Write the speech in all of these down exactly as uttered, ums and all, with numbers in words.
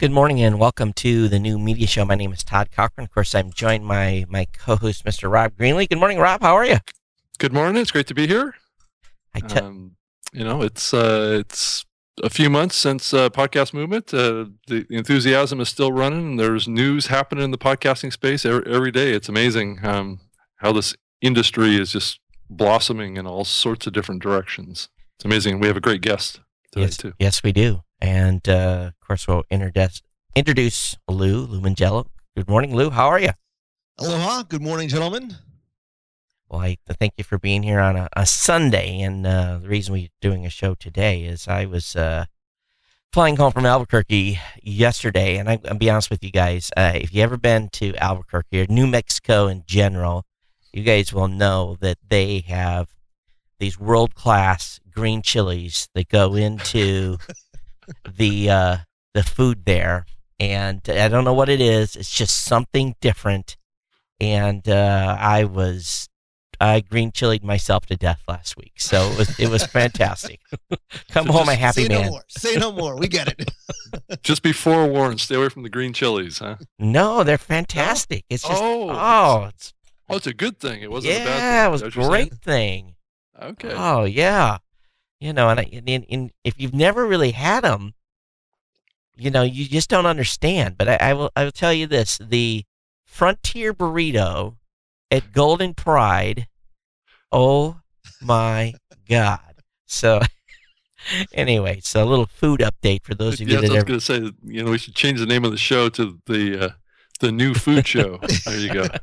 Good morning and welcome to the new media show. My name is Todd Cochran. Of course, I'm joined by my co-host, Mister Rob Greenlee. Good morning, Rob. How are you? Good morning. It's great to be here. I te- um, you know, it's uh, it's a few months since uh, podcast movement. Uh, the, the enthusiasm is still running. There's news happening in the podcasting space every, every day. It's amazing um, how this industry is just blossoming in all sorts of different directions. It's amazing. We have a great guest today yes, too. Yes, we do. And uh, of course, we'll introduce introduce Lou Lou Mongello. Good morning, Lou. How are you? Aloha. Good morning, gentlemen. Well, I thank you for being here on a, a Sunday. And uh, the reason we're doing a show today is I was uh, flying home from Albuquerque yesterday. And I, I'll be honest with you guys, uh, if you've ever been to Albuquerque or New Mexico in general, you guys will know that they have these world-class green chilies that go into the uh, the food there. And I don't know what it is. It's just something different. And uh, I was... I green chilied myself to death last week, so it was it was fantastic. Come So home just a happy Say man. no more. Say no more. We get it. Just be forewarned. Stay away from the green chilies, huh? No, they're fantastic. It's just Oh, oh, it's Oh, it's a good thing. It wasn't a bad thing. yeah, it was Is a that what you're saying? great thing. Okay. Oh yeah, you know, and, I, and, and if you've never really had them, you know, you just don't understand. But I, I will I will tell you this: the Frontier Burrito at Golden Pride. Oh my God! So anyway, so a little food update for those of you Yes, that I was ever, going to say, you know, we should change the name of the show to the uh, the new food show. There you go.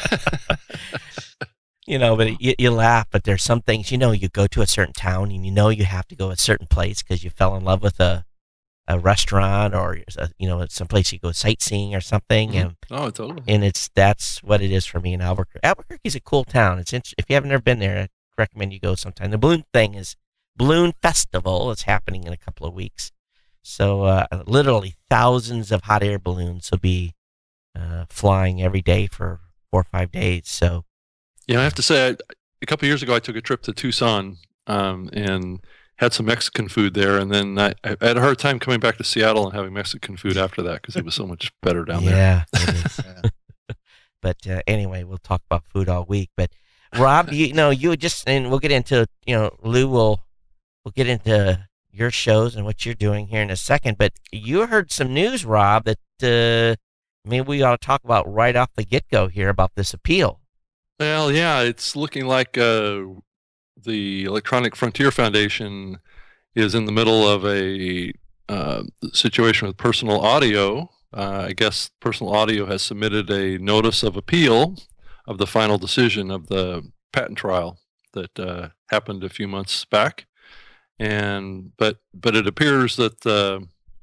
you know, but you, you laugh. But there's some things, you know, you go to a certain town and you know you have to go a certain place because you fell in love with a a restaurant or a, you know some place you go sightseeing or something, Mhm. and Oh, totally. and it's that's what it is for me in Albuquerque. Albuquerque's a cool town. It's int- if you haven't ever been there, I recommend you go sometime. The balloon thing is Balloon Festival. It's happening in a couple of weeks, so uh, literally thousands of hot air balloons will be uh, flying every day for four or five days. So Yeah, I have to say, I, a couple of years ago, I took a trip to Tucson um, and had some Mexican food there, and then I, I had a hard time coming back to Seattle and having Mexican food after that because it was so much better down there. yeah, it is. Yeah. But uh, anyway, we'll talk about food all week. But Rob, you know, you just and we'll get into you know Lou will we'll get into your shows and what you're doing here in a second. But you heard some news, Rob, that uh, maybe we ought to talk about right off the get go here about this appeal. Well, yeah, it's looking like uh, the Electronic Frontier Foundation is in the middle of a uh, situation with Personal Audio. Uh, I guess Personal Audio has submitted a notice of appeal of the final decision of the patent trial that uh, happened a few months back, and but but it appears that uh,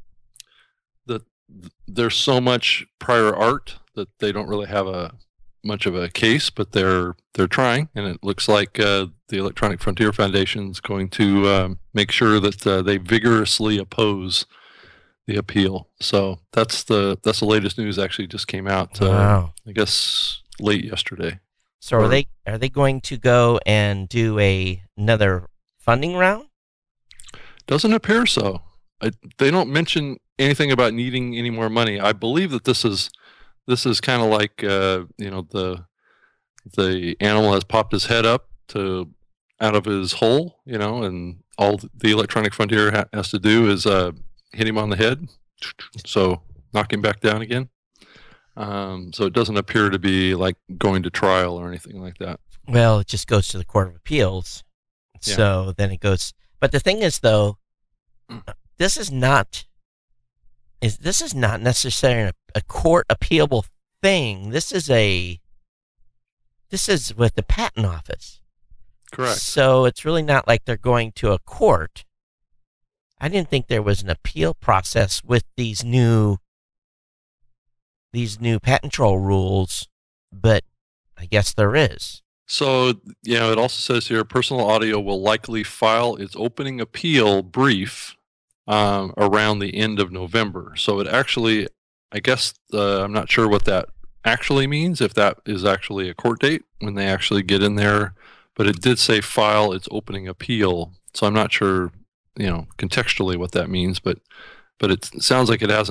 that th- there's so much prior art that they don't really have a much of a case, but they're they're trying, and it looks like uh, the Electronic Frontier Foundation is going to um, make sure that uh, they vigorously oppose the appeal. So that's the that's the latest news. Actually, just came out. Uh, Wow. I guess late yesterday. So are or- they are they going to go and do a another funding round? Doesn't appear so. I, they don't mention anything about needing any more money. I believe that this is this is kind of like uh, you know the the animal has popped his head up to out of his hole, you know, and all the Electronic Frontier ha- has to do is uh, hit him on the head, so knock him back down again. Um, so it doesn't appear to be like going to trial or anything like that. Well, it just goes to the Court of Appeals. Yeah. So then it goes. But the thing is, though, this is not is this is not necessarily a, a court appealable thing. This is a this is with the patent office. Correct. So it's really not like they're going to a court. I didn't think there was an appeal process with these new these new patent troll rules, but I guess there is. So, you know, it also says here Personal Audio will likely file its opening appeal brief um, around the end of November. So it actually, I guess, uh, I'm not sure what that actually means, if that is actually a court date when they actually get in there, but it did say file its opening appeal. So I'm not sure, you know, contextually what that means, but but it sounds like it hasn't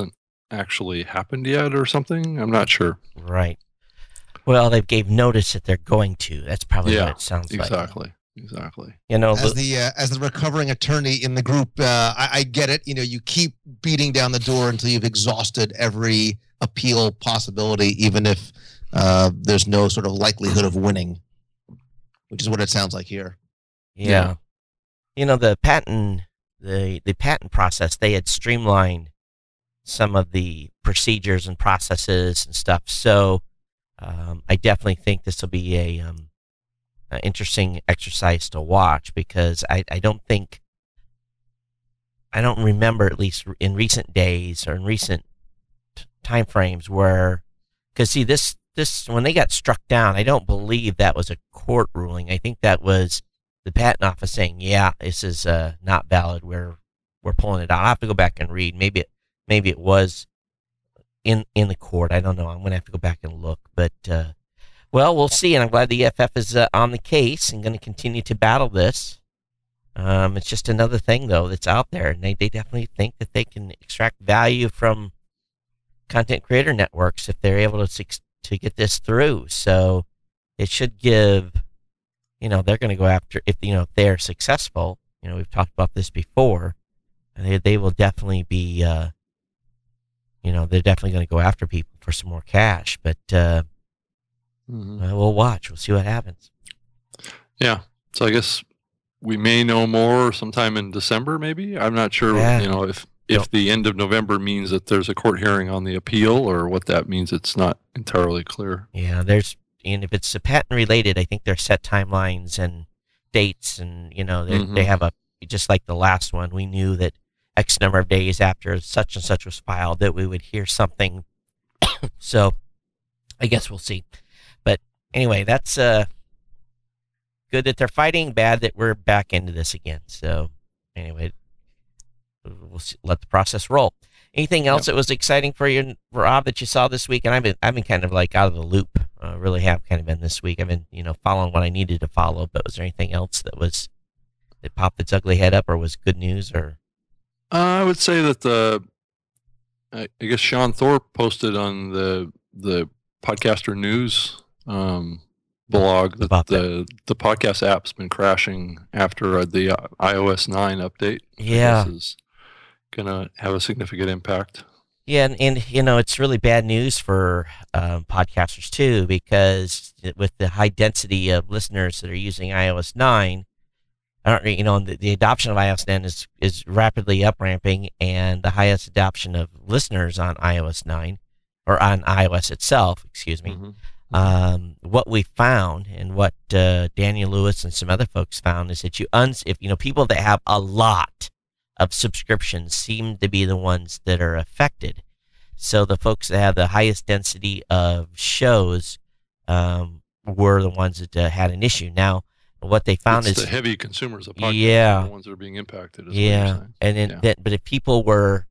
actually happened yet or something. I'm not sure. Right. Well, they gave notice that they're going to. That's probably Yeah, what it sounds like. Exactly. Exactly. You know, As the uh, as the recovering attorney in the group, uh, I, I get it. You know, you keep beating down the door until you've exhausted every appeal possibility, even if uh, there's no sort of likelihood of winning, which is what it sounds like here. yeah. Yeah. You know, the patent the the patent process, they had streamlined some of the procedures and processes and stuff. So um, I definitely think this will be a um, an interesting exercise to watch, because I, I don't think I don't remember, at least in recent days or in recent t- time frames, where, because see this this when they got struck down, I don't believe that was a court ruling. I think that was the patent office saying, yeah, this is uh, not valid. We're we're pulling it out. I have to go back and read. Maybe it maybe it was in in the court. I don't know. I'm gonna have to go back and look, but. Uh, Well, we'll see, and I'm glad the E F F is uh, on the case and going to continue to battle this. Um, it's just another thing, though, that's out there, and they, they definitely think that they can extract value from content creator networks if they're able to suc- to get this through. So it should give, you know, they're going to go after, if you know if they're successful. You know, we've talked about this before, and they they will definitely be, uh, you know, they're definitely going to go after people for some more cash, but. Uh, Mhm. Well, we'll watch. We'll see what happens. Yeah. So I guess we may know more sometime in December, maybe. I'm not sure, Yeah. you know, if if Yep. the end of November means that there's a court hearing on the appeal or what that means. It's not entirely clear. Yeah, there's, and if it's a patent related, I think there's set timelines and dates, and you know they Mhm. they have a, just like the last one, we knew that X number of days after such and such was filed that we would hear something. So, I guess we'll see. But anyway, that's uh good that they're fighting. Bad that we're back into this again. So anyway, we'll see, let the process roll. Anything else Yep. that was exciting for you, Rob, that you saw this week? And I've been I've been kind of like out of the loop. Uh, really have kind of been this week. I've been you know following what I needed to follow. But was there anything else that was that popped its ugly head up, or was good news, or? Uh, I would say that the, I I guess Sean Thorpe posted on the the Podcaster News um, blog that About that. the the podcast app's been crashing after uh, the uh, i O S nine update. I Yeah. guess is gonna have a significant impact. Yeah, and, and you know it's really bad news for um, podcasters too, because with the high density of listeners that are using i O S nine, I don't, you know, the, the adoption of i O S nine is is rapidly up ramping, and the highest adoption of listeners on i O S nine, or on iOS itself, excuse me. Mhm. Um, what we found, and what uh, Daniel Lewis and some other folks found, is that you uns if you know people that have a lot of subscriptions seem to be the ones that are affected. So the folks that have the highest density of shows um, were the ones that uh, had an issue. Now, what they found It's is the heavy consumers of podcasts Yeah. are the ones that are being impacted. Is what yeah, you're saying. and then Yeah. that, but if people were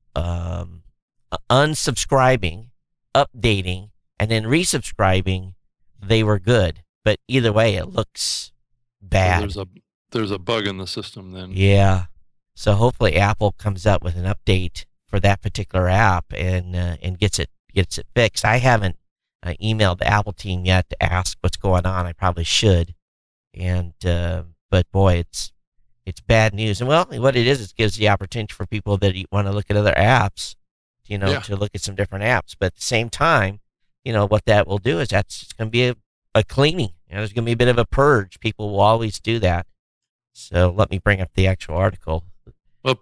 um, unsubscribing, updating, and then resubscribing, they were good. But either way, it looks So bad. there's a there's a bug in the system then. Yeah. So hopefully Apple comes up with an update for that particular app and uh, and gets it gets it fixed. I haven't uh, emailed the Apple team yet to ask what's going on. I probably should. And uh, but boy, it's it's bad news. And well, what it is, it gives the opportunity for people that want to look at other apps, you know, Yeah. to look at some different apps. But at the same time, you know, what that will do is that's just going to be a, a cleaning. You know, there's going to be a bit of a purge. People will always do that. So let me bring up the actual article. Well,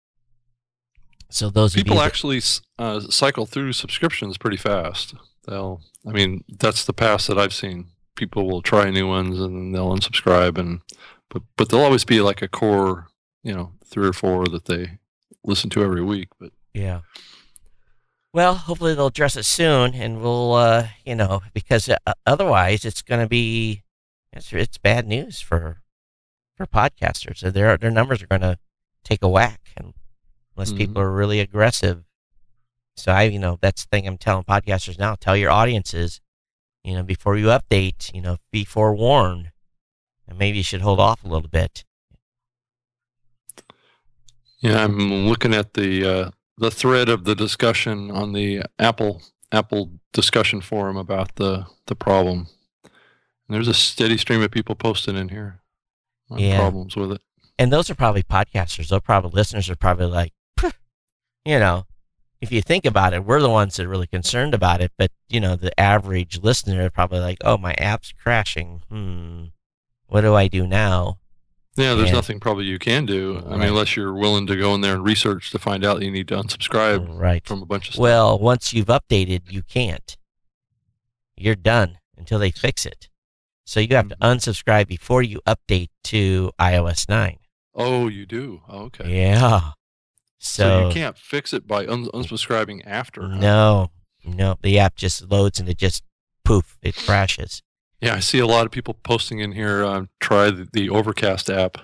So those people of you that- actually s- uh, cycle through subscriptions pretty fast. They'll, I mean, that's the path that I've seen. People will try new ones and then they'll unsubscribe, and but but there'll always be like a core, you know, three or four that they listen to every week. But yeah. Well, hopefully they'll address it soon, and we'll, uh, you know, because uh, otherwise it's going to be, it's, it's bad news for for podcasters. So their their numbers are going to take a whack, and unless Mhm. people are really aggressive. So I, you know, that's the thing I'm telling podcasters now. Tell your audiences, you know, before you update, you know, be forewarned, and maybe you should hold off a little bit. yeah, I'm looking at the uh, the thread of the discussion on the Apple Apple discussion forum about the the problem. And there's a steady stream of people posting in here on Yeah. problems with it. And those are probably podcasters. Those probably listeners are probably like, "Phew," you know, if you think about it, we're the ones that are really concerned about it. But, you know, the average listener are probably like, oh, my app's crashing. Hmm. What do I do now? Yeah, there's And- nothing probably you can do. I Right. mean, unless you're willing to go in there and research to find out you need to unsubscribe Right. from a bunch of stuff. Well, once you've updated, you can't. You're done until they fix it. So you have to unsubscribe before you update to i O S nine. Oh, you do? Oh, okay. Yeah. So, So, you can't fix it by un- unsubscribing after. huh? no, no, the app just loads and it just poof, it crashes. Yeah, I see a lot of people posting in here. Um, try the, the Overcast app.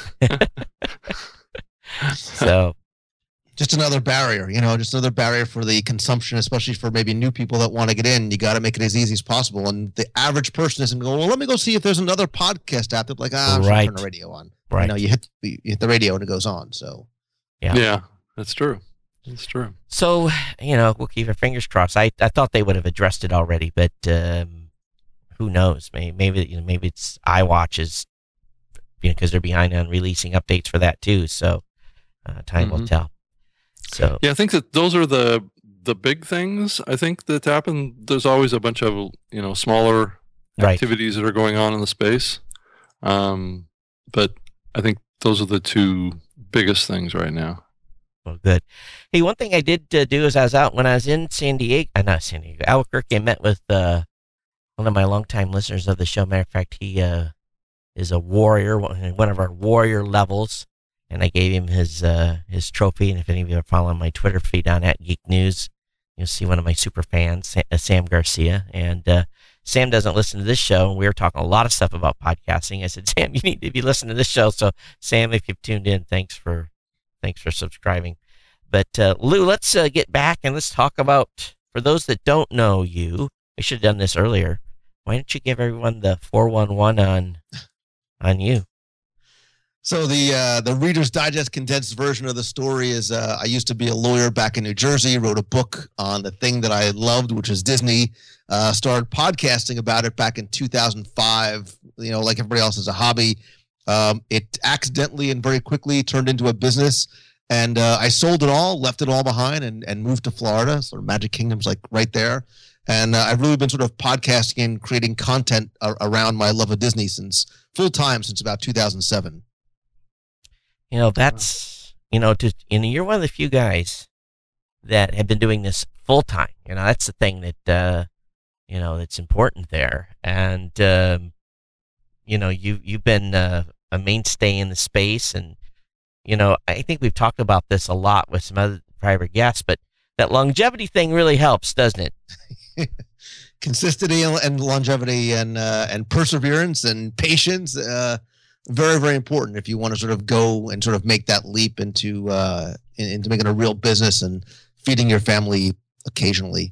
So, Just another barrier, you know, just another barrier for the consumption, especially for maybe new people that want to get in. You got to make it as easy as possible. And the average person isn't going, well, let me go see if there's another podcast app. They're like, ah, I'm just Right. turn the radio on. right. You know, you hit, you hit the radio and it goes on. So, Yeah. Yeah, that's true. That's true. So, you know, we'll keep our fingers crossed. I, I thought they would have addressed it already, but um, who knows? Maybe maybe, you know, maybe it's iWatch is, you know, because they're behind on releasing updates for that too. So, uh, time will Mhm. tell. So, Yeah, I think that those are the the big things. I think that happen. There's always a bunch of you know smaller Right. activities that are going on in the space, um, but I think those are the two biggest things right now. well, good. Hey, one thing I did uh, do is I was out when I was in San Diego, uh, not San Diego, Albuquerque. I met with uh, one of my longtime listeners of the show. Matter of fact, he uh, is a warrior, one one of our warrior levels. And I gave him his uh, his trophy. And if any of you are following my Twitter feed on at Geek News, you'll see one of my super fans, Sa- uh, Sam Garcia. And uh, Sam doesn't listen to this show. And we were talking a lot of stuff about podcasting. I said, Sam, you need to be listening to this show. So, Sam, if you've tuned in, thanks for thanks for subscribing. But uh, Lou, let's uh, get back and let's talk about, for those that don't know you, I should have done this earlier. Why don't you give everyone the four one one on on you? So the uh, the Reader's Digest condensed version of the story is uh, I used to be a lawyer back in New Jersey, wrote a book on the thing that I loved, which is Disney, uh, started podcasting about it back in two thousand five, you know, like everybody else as a hobby. Um, it accidentally and very quickly turned into a business, and uh, I sold it all, left it all behind, and, and moved to Florida. Sort of Magic Kingdom's like right there. And uh, I've really been sort of podcasting and creating content a- around my love of Disney since full time since about two thousand seven. You know, that's, you know, to, you know, you're one of the few guys that have been doing this full time. You know, that's the thing that, uh, you know, that's important there. And, um, you know, you, you've been uh, a mainstay in the space. And, you know, I think we've talked about this a lot with some other private guests, but that longevity thing really helps, doesn't it? Consistency and, and longevity and uh, and perseverance and patience, uh, very very important if you want to sort of go and sort of make that leap into uh, in- into making a real business and feeding your family occasionally.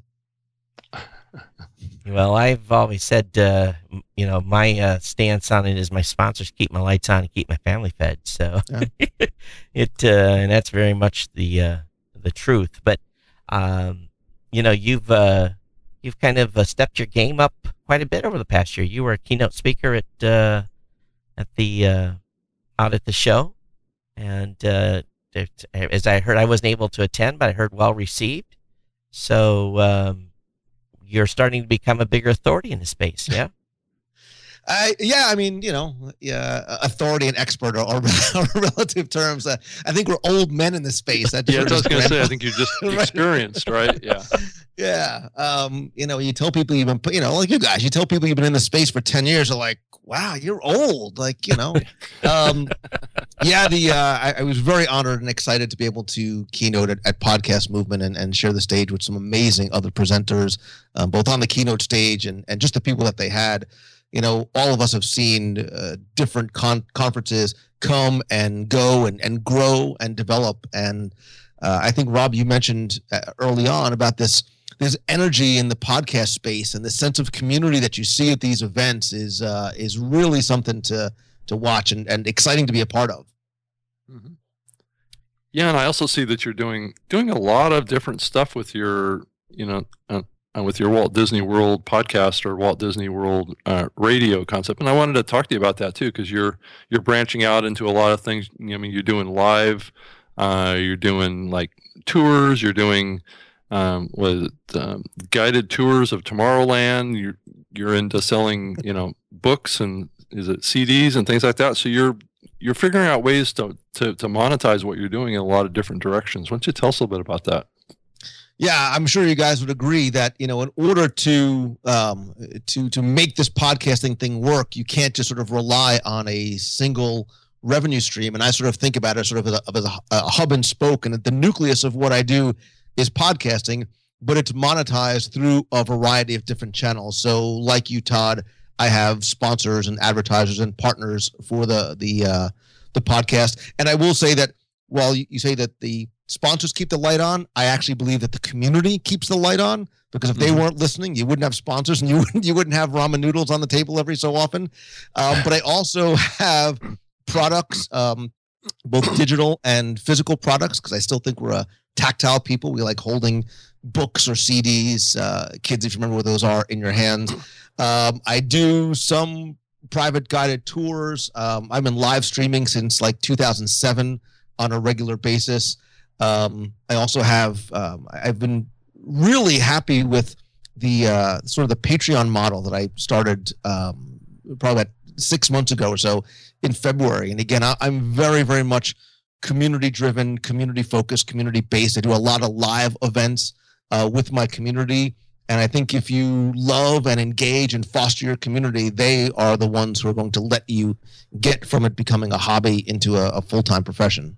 Well, I've always said, uh, m- you know, my uh, stance on it is my sponsors keep my lights on and keep my family fed. So Yeah. it, uh, and that's very much the uh, the truth. But um, you know, you've uh, you've kind of uh, stepped your game up quite a bit over the past year. You were a keynote speaker at uh, at the uh, out at the show, and uh, it, as I heard, I wasn't able to attend, but I heard well received. So. Um, You're starting to become a bigger authority in the space, yeah? I yeah, I mean, you know, yeah, authority and expert are, are, are relative terms. Uh, I think we're old men in this space. That Yeah, I sort of was going to say, I grand- think you're just Right. experienced, right? Yeah. Yeah. Um, you know, you tell people you've been, you know, like you guys, you tell people you've been in the space for ten years, they're like, wow, you're old. Like, you know, um, yeah, the, uh, I, I was very honored and excited to be able to keynote at, at Podcast Movement and, and share the stage with some amazing other presenters, um, both on the keynote stage and, and just the people that they had. You know, all of us have seen uh, different con- conferences come and go and, and grow and develop. And uh, I think, Rob, you mentioned uh, early on about this, this energy in the podcast space and the sense of community that you see at these events is uh, is really something to to watch and, and exciting to be a part of. Mhm. Yeah, and I also see that you're doing doing a lot of different stuff with your, you know, uh, uh, with your Walt Disney World podcast or Walt Disney World uh, radio concept. And I wanted to talk to you about that too, because you're you're branching out into a lot of things. You know, I mean, you're doing live, uh, you're doing like tours, you're doing um, what is it, um, guided tours of Tomorrowland. You're you're into selling, you know, books and is it C Ds and things like that. So you're you're figuring out ways to, to, to monetize what you're doing in a lot of different directions. Why don't you tell us a little bit about that? Yeah, I'm sure you guys would agree that, you know, in order to um, to to make this podcasting thing work, you can't just sort of rely on a single revenue stream. And I sort of think about it sort of as a, as a, a hub and spoke, and the nucleus of what I do is podcasting, but it's monetized through a variety of different channels. So like you, Todd, I have sponsors and advertisers and partners for the the uh, the podcast. And I will say that while you, you say that the sponsors keep the light on, I actually believe that the community keeps the light on, because if they mm-hmm. weren't listening, you wouldn't have sponsors and you wouldn't, you wouldn't have ramen noodles on the table every so often. Um, but I also have products, um, both digital and physical products, because I still think we're a tactile people. We like holding books or C Ds, uh, kids, if you remember what those are, in your hands. Um, I do some private guided tours. Um, I've been live streaming since like two thousand seven on a regular basis. Um, I also have, um, I've been really happy with the uh, sort of the Patreon model that I started um, probably about six months ago or so in February. And again, I, I'm very, very much community driven, community focused, community based. I do a lot of live events uh, with my community. And I think if you love and engage and foster your community, they are the ones who are going to let you get from it becoming a hobby into a, a full-time profession.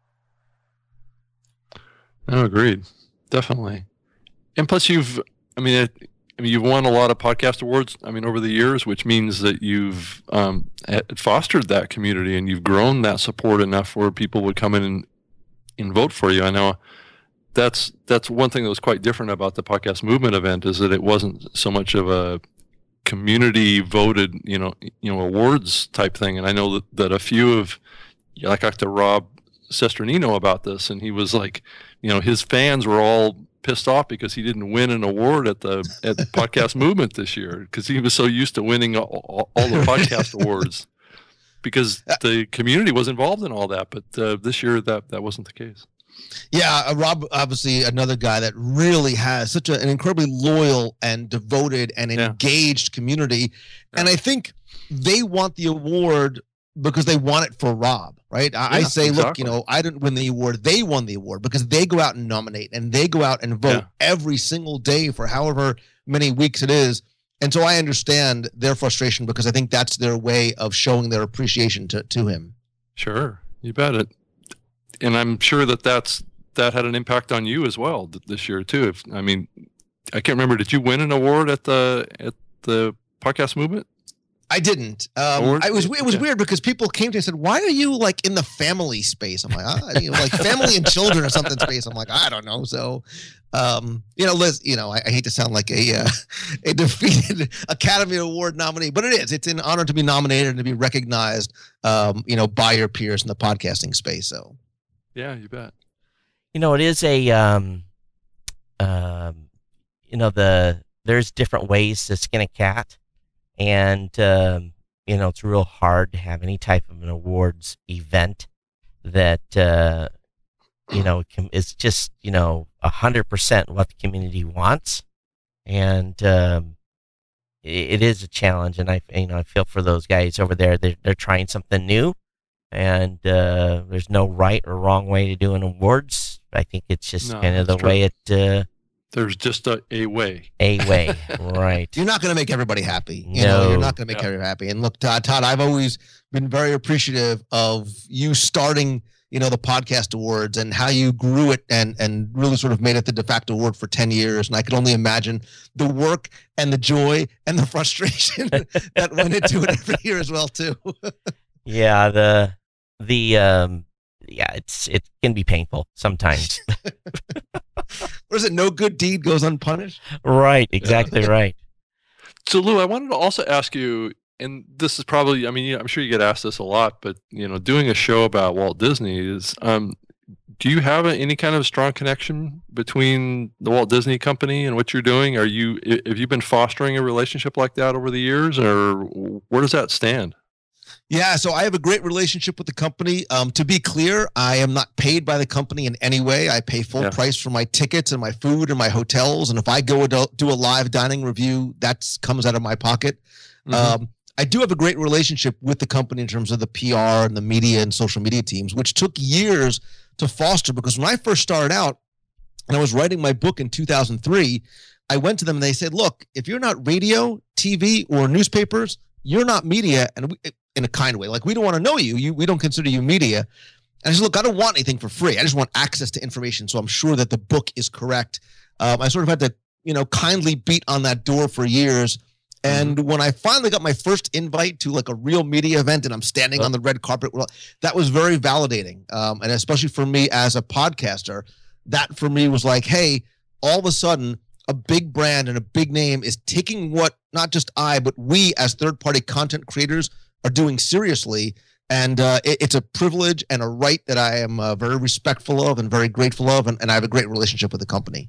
No, agreed. Definitely. And plus you've, I mean, it, I mean, you've won a lot of podcast awards, I mean, over the years, which means that you've um, fostered that community and you've grown that support enough where people would come in and, and vote for you. I know that's that's one thing that was quite different about the Podcast Movement event, is that it wasn't so much of a community voted, you know, you know, awards type thing. And I know that, that a few of, like, I talked to Rob Sesternino about this, and he was like, you know, his fans were all pissed off because he didn't win an award at the at the Podcast Movement this year, because he was so used to winning all, all the podcast awards, because the community was involved in all that. But uh, this year that that wasn't the case. Yeah, uh, Rob, obviously another guy that really has such a, an incredibly loyal and devoted and engaged yeah. community. Yeah. And I think they want the award because they want it for Rob, right? I, yeah, I say, exactly. Look, you know, I didn't win the award. They won the award because they go out and nominate, and they go out and vote yeah. every single day for however many weeks it is. And so I understand their frustration, because I think that's their way of showing their appreciation to, to him. Sure. You bet it. And I'm sure that that's, that had an impact on you as well this year too. If, I mean, I can't remember, did you win an award at the, at the Podcast Movement? I didn't. Um, I was. It was yeah. weird because people came to me and said, "Why are you like in the family space?" I'm like, ah, you know, like family and children or something space. I'm like, I don't know. So, um, you know, Liz, you know, I, I hate to sound like a uh, a defeated Academy Award nominee, but it is. It's an honor to be nominated and to be recognized, um, you know, by your peers in the podcasting space. So, yeah, you bet. You know, it is a, um, um, you know, the there's different ways to skin a cat. And, um, you know, it's real hard to have any type of an awards event that, uh, you know, can, is just, you know, one hundred percent what the community wants. And um, it, it is a challenge. And I, you know, I feel for those guys over there. They're, they're trying something new. And uh, there's no right or wrong way to do an awards. I think it's just no, kind of the true. way it... Uh, There's just a, a way. A way, right. You're not going to make everybody happy. You no. know, you're not going to make yeah. everybody happy. And look, Todd, Todd, I've always been very appreciative of you starting, you know, the podcast awards and how you grew it and and really sort of made it the de facto award for ten years. And I could only imagine the work and the joy and the frustration that went into it every year as well, too. yeah, the, the, um, yeah, it's, it can be painful sometimes. What is it? No good deed goes unpunished. Right. Exactly yeah. right. So Lou, I wanted to also ask you, and this is probably, I mean, I'm sure you get asked this a lot, but you know, doing a show about Walt Disney is, um, do you have a, any kind of strong connection between the Walt Disney Company and what you're doing? Are you have you been fostering a relationship like that over the years, or where does that stand? Yeah, so I have a great relationship with the company. Um, to be clear, I am not paid by the company in any way. I pay full yeah. price for my tickets and my food and my hotels. And if I go do a live dining review, that comes out of my pocket. Mm-hmm. Um, I do have a great relationship with the company in terms of the P R and the media and social media teams, which took years to foster, because when I first started out and I was writing my book in two thousand three, I went to them and they said, look, if you're not radio, T V, or newspapers, you're not media. And we, in a kind way, like, we don't want to know you. You, we don't consider you media. And I said, look, I don't want anything for free. I just want access to information, so I'm sure that the book is correct. Um, I sort of had to, you know, kindly beat on that door for years. And mm-hmm. when I finally got my first invite to like a real media event and I'm standing oh. on the red carpet, well, that was very validating. Um, and especially for me as a podcaster, that for me was like, hey, all of a sudden, a big brand and a big name is taking what not just I, but we as third-party content creators are doing seriously. And uh, it, it's a privilege and a right that I am uh, very respectful of and very grateful of. And, and I have a great relationship with the company.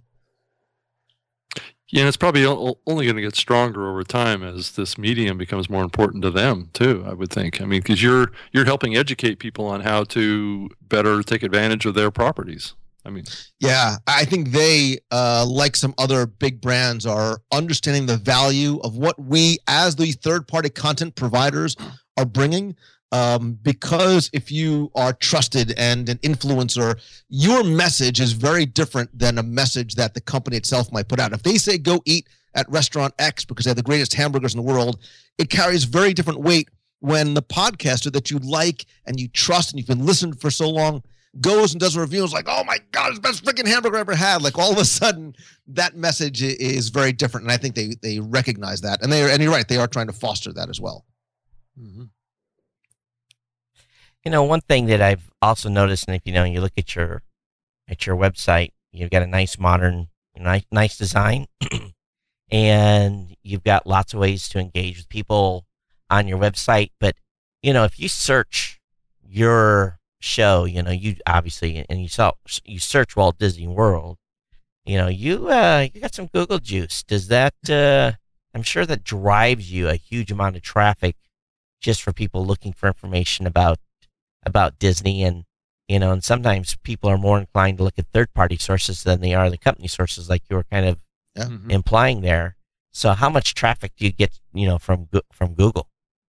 Yeah, and it's probably only going to get stronger over time as this medium becomes more important to them too, I would think. I mean, because you're you're helping educate people on how to better take advantage of their properties. I mean, yeah, I think they, uh, like some other big brands, are understanding the value of what we as the third-party content providers are bringing. Um, because if you are trusted and an influencer, your message is very different than a message that the company itself might put out. If they say go eat at restaurant X because they have the greatest hamburgers in the world, it carries very different weight when the podcaster that you like and you trust and you've been listening for so long goes and does a review. It's like, oh my God, it's the best freaking hamburger I ever had. Like, all of a sudden, that message is very different. And I think they they recognize that. And they are, and you're right, they are trying to foster that as well. Mm-hmm. You know, one thing that I've also noticed, and if you know, you look at your at your website, you've got a nice modern, nice, nice design, and you've got lots of ways to engage with people on your website. But you know, if you search your show, you know, you obviously, and you saw you search Walt Disney World, you know, you uh, you got some Google juice. Does that? Uh, I'm sure that drives you a huge amount of traffic just for people looking for information about. about Disney, and you know, and sometimes people are more inclined to look at third-party sources than they are the company sources, like you were kind of yeah. implying there. So, how much traffic do you get, you know, from from Google?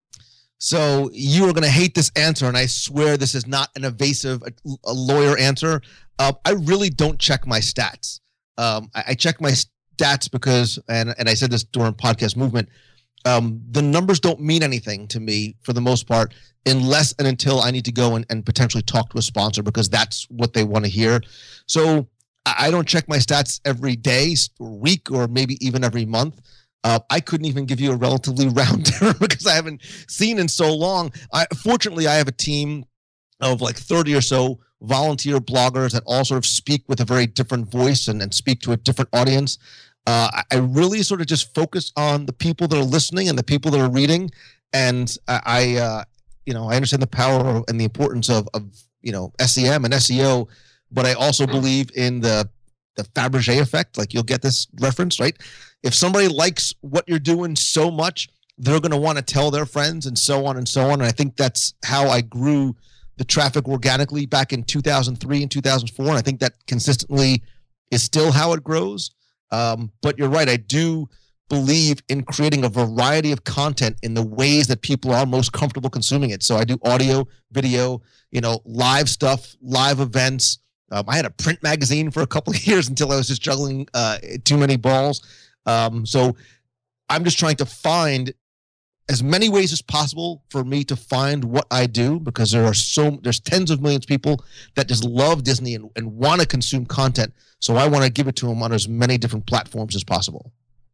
So you are going to hate this answer, and I swear this is not an evasive, a, a lawyer answer. Uh, I really don't check my stats. Um, I, I check my stats because, and and I said this during Podcast Movement. Um, the numbers don't mean anything to me for the most part, unless and until I need to go and, and potentially talk to a sponsor, because that's what they want to hear. So I don't check my stats every day or week or maybe even every month. Uh, I couldn't even give you a relatively round term because I haven't seen in so long. I, fortunately, I have a team of like thirty or so volunteer bloggers that all sort of speak with a very different voice and, and speak to a different audience. Uh, I really sort of just focus on the people that are listening and the people that are reading. And I, uh, you know, I understand the power and the importance of, of, you know, S E M and S E O, but I also believe in the, the Fabergé effect. Like, you'll get this reference, right? If somebody likes what you're doing so much, they're going to want to tell their friends and so on and so on. And I think that's how I grew the traffic organically back in two thousand three and two thousand four. And I think that consistently is still how it grows. Um, but you're right. I do believe in creating a variety of content in the ways that people are most comfortable consuming it. So I do audio, video, you know, live stuff, live events. Um, I had a print magazine for a couple of years until I was just juggling uh, too many balls. Um, so I'm just trying to find as many ways as possible for me to find what I do, because there are so there's tens of millions of people that just love Disney and, and want to consume content. So I want to give it to them on as many different platforms as possible.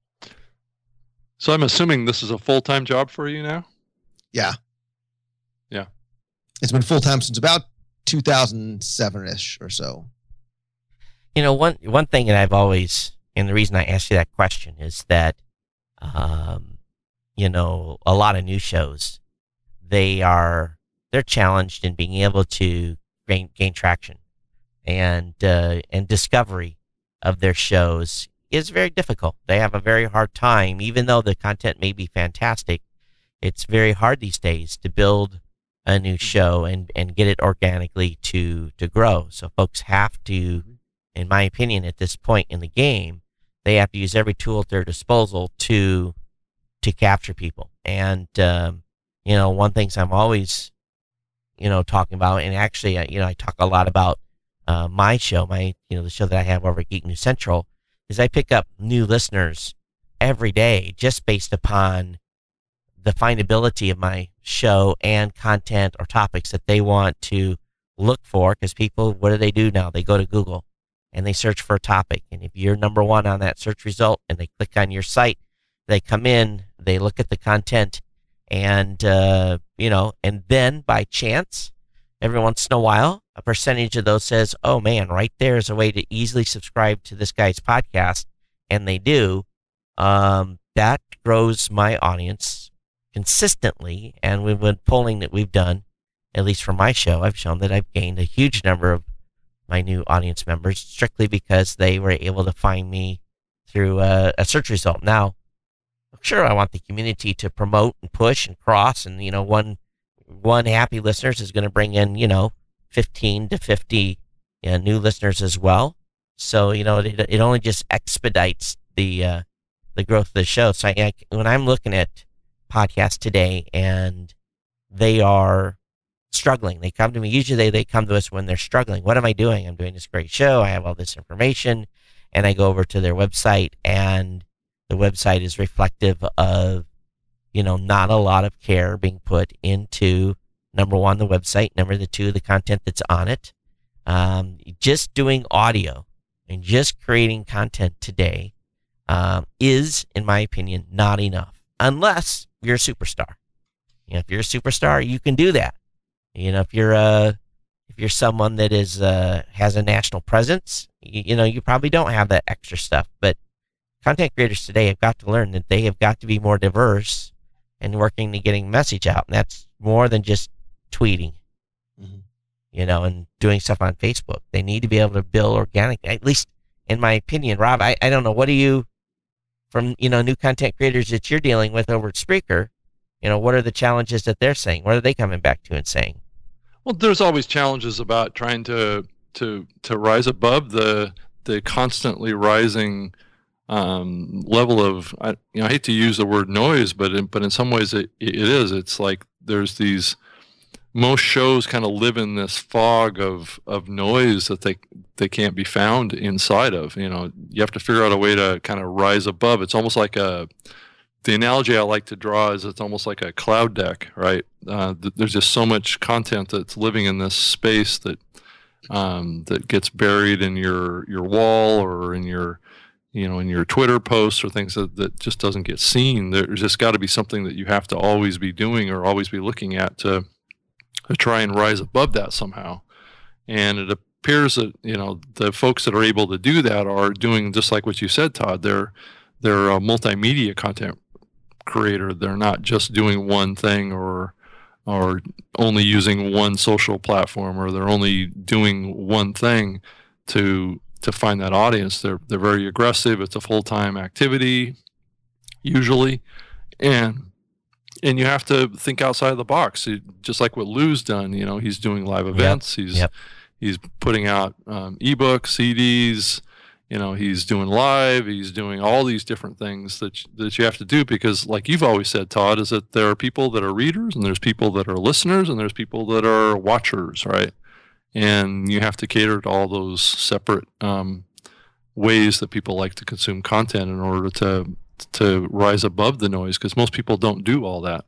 So I'm assuming this is a full-time job for you now? Yeah. Yeah. It's been full-time since about two thousand seven-ish or so. You know, one one thing that I've always, and the reason I asked you that question is that, um, you know, a lot of new shows, they are, they're challenged in being able to gain, gain traction. and uh, and discovery of their shows is very difficult. They have a very hard time, even though the content may be fantastic. It's very hard these days to build a new show and, and get it organically to, to grow. So folks have to, in my opinion, at this point in the game, they have to use every tool at their disposal to to capture people. And, um, you know, one thing I'm always, you know, talking about, and actually, uh, you know, I talk a lot about uh, my show, my, you know, the show that I have over at Geek News Central, is I pick up new listeners every day just based upon the findability of my show and content or topics that they want to look for. Because people, what do they do now? They go to Google and they search for a topic. And if you're number one on that search result and they click on your site, they come in, they look at the content, and, uh, you know, and then by chance, every once in a while, a percentage of those says, oh man, right there is a way to easily subscribe to this guy's podcast. And they do. Um, that grows my audience consistently. And with the polling that we've done, at least for my show, I've shown that I've gained a huge number of my new audience members strictly because they were able to find me through a, a search result. Now, sure, I want the community to promote and push and cross, and, you know, one one happy listeners is going to bring in, you know, fifteen to fifty you know, new listeners as well. So, you know, it, it only just expedites the uh, the growth of the show. So I, I, when I'm looking at podcasts today and they are struggling, they come to me, usually they, they come to us when they're struggling. What am I doing? I'm doing this great show. I have all this information. And I go over to their website, and the website is reflective of, you know, not a lot of care being put into, number one, the website, number the two, the content that's on it. Um, just doing audio and just creating content today um, is, in my opinion, not enough, unless you're a superstar. You know, if you're a superstar, you can do that. You know, if you're a, if you're someone that is uh, has a national presence, you, you know, you probably don't have that extra stuff. But content creators today have got to learn that they have got to be more diverse and working to getting message out. And that's more than just tweeting, mm-hmm. you know, and doing stuff on Facebook. They need to be able to build organic, at least in my opinion. Rob, I, I don't know. What do you, from, you know, new content creators that you're dealing with over at Spreaker, you know, what are the challenges that they're saying? What are they coming back to and saying? Well, there's always challenges about trying to to to rise above the the constantly rising um, level of, I, you know, I hate to use the word noise, but in, but in some ways it it is. It's like there's these, most shows kind of live in this fog of of noise that they they can't be found inside of. You know, you have to figure out a way to kind of rise above. It's almost like a, the analogy I like to draw is it's almost like a cloud deck, right? Uh, th- there's just so much content that's living in this space that um, that gets buried in your your wall or in your, you know, in your Twitter posts or things that, that just doesn't get seen. There's just got to be something that you have to always be doing or always be looking at to to try and rise above that somehow. And it appears that, you know, the folks that are able to do that are doing just like what you said, Todd. They're they're a multimedia content creator. They're not just doing one thing or or only using one social platform, or they're only doing one thing to to find that audience. They're they're very aggressive. It's a full-time activity usually, and and you have to think outside the box. It, just like what Lou's done, you know, he's doing live events. Yep. He's yep. he's putting out um, ebooks, C Ds. You know, he's doing live, he's doing all these different things that, that you have to do because, like you've always said, Todd, is that there are people that are readers and there's people that are listeners and there's people that are watchers, right? And you have to cater to all those separate um, ways that people like to consume content in order to to rise above the noise, because most people don't do all that.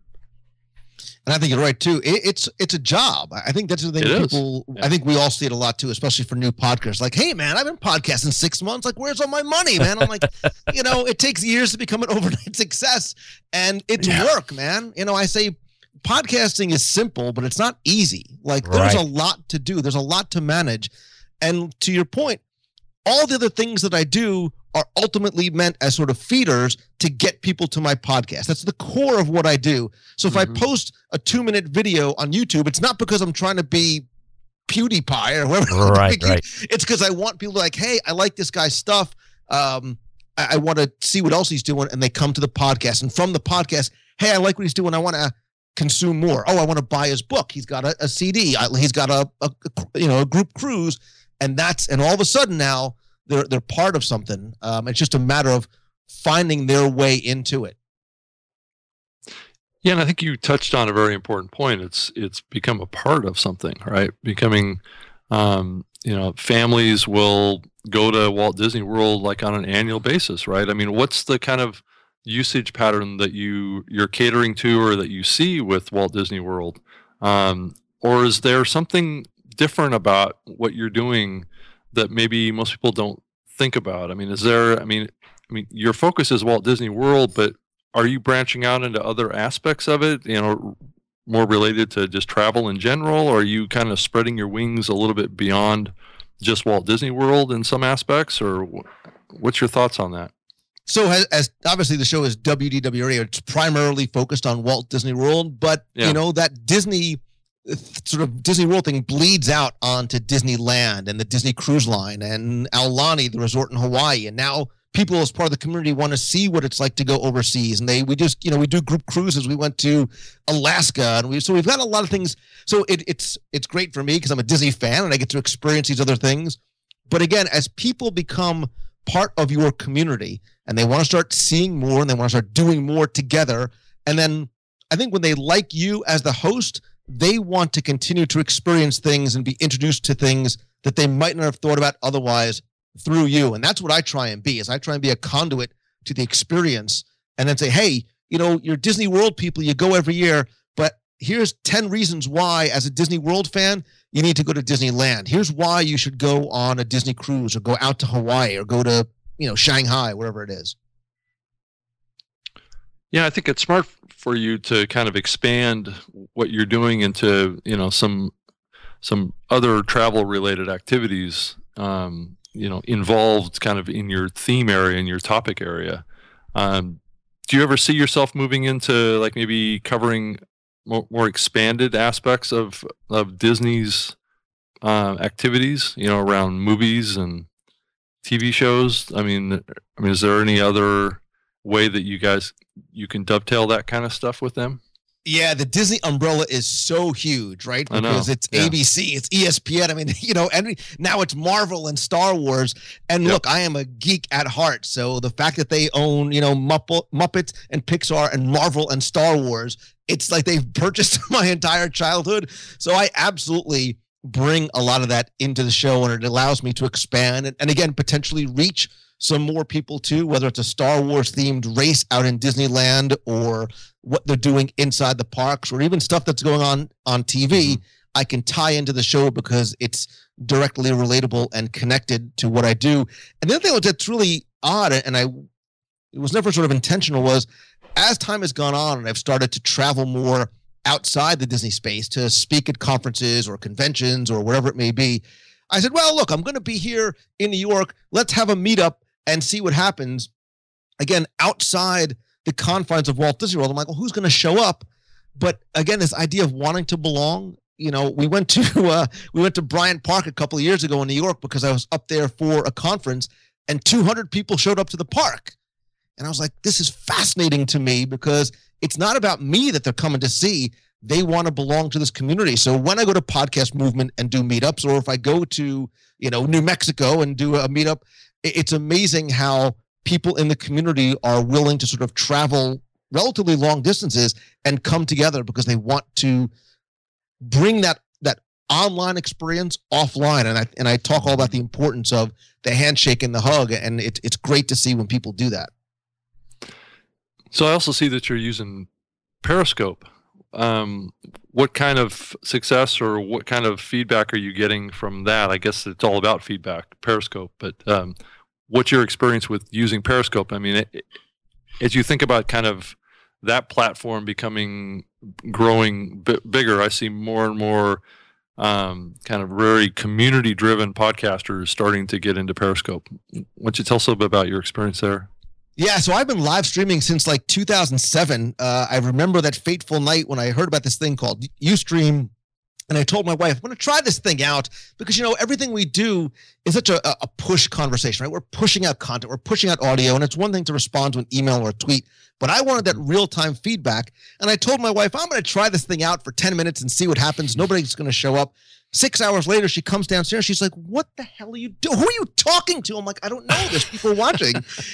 And I think you're right too. It, it's it's a job. I think that's the thing. It people, yeah. I think we all see it a lot too, especially for new podcasters. Like, hey man, I've been podcasting six months. Like, where's all my money, man? I'm like, you know, it takes years to become an overnight success, and it's yeah. work, man. You know, I say podcasting is simple, but it's not easy. Like, there's right. a lot to do. There's a lot to manage, and to your point, all the other things that I do are ultimately meant as sort of feeders to get people to my podcast. That's the core of what I do. So if mm-hmm. I post a two minute video on YouTube, it's not because I'm trying to be PewDiePie or whatever. Right, right. It's because I want people to like, hey, I like this guy's stuff. Um, I, I want to see what else he's doing, and they come to the podcast. And from the podcast, hey, I like what he's doing. I want to consume more. Oh, I want to buy his book. He's got a, a C D. I, he's got a, a, a you know a group cruise, and that's and all of a sudden now they're they're part of something. Um, it's just a matter of finding their way into it. Yeah, and I think you touched on a very important point. It's it's become a part of something, right? Becoming, um, you know, families will go to Walt Disney World like on an annual basis, right? I mean, what's the kind of usage pattern that you you're catering to or that you see with Walt Disney World, um, or is there something different about what you're doing that maybe most people don't think about? I mean, is there? I mean, I mean, your focus is Walt Disney World, but are you branching out into other aspects of it, you know, more related to just travel in general? Or are you kind of spreading your wings a little bit beyond just Walt Disney World in some aspects? Or what's your thoughts on that? So as, as obviously the show is W D W Radio, it's primarily focused on Walt Disney World, but yeah. you know, that Disney sort of Disney World thing bleeds out onto Disneyland and the Disney Cruise Line and Aulani, the resort in Hawaii. And now people as part of the community want to see what it's like to go overseas, and they we just you know we do group cruises. We went to Alaska, and we so we've got a lot of things. So it, it's it's great for me because I'm a Disney fan and I get to experience these other things. But again, as people become part of your community and they want to start seeing more and they want to start doing more together, and then I think when they like you as the host, they want to continue to experience things and be introduced to things that they might not have thought about otherwise through you. And that's what I try and be, is I try and be a conduit to the experience and then say, hey, you know, you're Disney World people, you go every year, but here's ten reasons why, as a Disney World fan, you need to go to Disneyland. Here's why you should go on a Disney cruise or go out to Hawaii or go to, you know, Shanghai, wherever it is. Yeah, I think it's smart for you to kind of expand what you're doing into, you know, some some other travel related activities, um, you know, involved kind of in your theme area, in your topic area. Um, do you ever see yourself moving into like maybe covering more, more expanded aspects of, of Disney's uh, activities, you know, around movies and T V shows? I mean, I mean, is there any other way that you guys, you can dovetail that kind of stuff with them? Yeah, the Disney umbrella is so huge, right? Because it's yeah. A B C, it's E S P N. I mean, you know, and now it's Marvel and Star Wars. And yep. look, I am a geek at heart. So the fact that they own, you know, Muppet, Muppets and Pixar and Marvel and Star Wars, it's like they've purchased my entire childhood. So I absolutely bring a lot of that into the show, and it allows me to expand and, and again, potentially reach some more people too, whether it's a Star Wars themed race out in Disneyland or what they're doing inside the parks or even stuff that's going on on T V. Mm-hmm. I can tie into the show because it's directly relatable and connected to what I do. And the other thing that's really odd, and I it was never sort of intentional, was as time has gone on and I've started to travel more outside the Disney space to speak at conferences or conventions or wherever it may be, I said, well, look, I'm going to be here in New York. Let's have a meetup and see what happens. Again, outside the confines of Walt Disney World, I'm like, well, who's going to show up? But again, this idea of wanting to belong, you know, we went to uh, we went to Bryant Park a couple of years ago in New York because I was up there for a conference, and two hundred people showed up to the park. And I was like, this is fascinating to me because it's not about me that they're coming to see. They want to belong to this community. So when I go to Podcast Movement and do meetups, or if I go to, you know, New Mexico and do a meetup, it's amazing how people in the community are willing to sort of travel relatively long distances and come together because they want to bring that that online experience offline. And I and I talk all about the importance of the handshake and the hug, and it, it's great to see when people do that. So I also see that you're using Periscope. Um, what kind of success or what kind of feedback are you getting from that? I guess it's all about feedback, Periscope, but um, what's your experience with using Periscope? I mean, it, as you think about kind of that platform becoming, growing b- bigger, I see more and more um, kind of very community-driven podcasters starting to get into Periscope. Why don't you tell us a little bit about your experience there? Yeah, so I've been live streaming since like two thousand seven. Uh, I remember that fateful night when I heard about this thing called Ustream, And I told my wife, I'm going to try this thing out because, you know, everything we do is such a, a push conversation, right? We're pushing out content, we're pushing out audio, and it's one thing to respond to an email or a tweet, but I wanted that real-time feedback. And I told my wife, I'm going to try this thing out for ten minutes and see what happens. Nobody's going to show up. Six hours later, she comes downstairs. She's like, what the hell are you doing? Who are you talking to? I'm like, I don't know. There's people watching.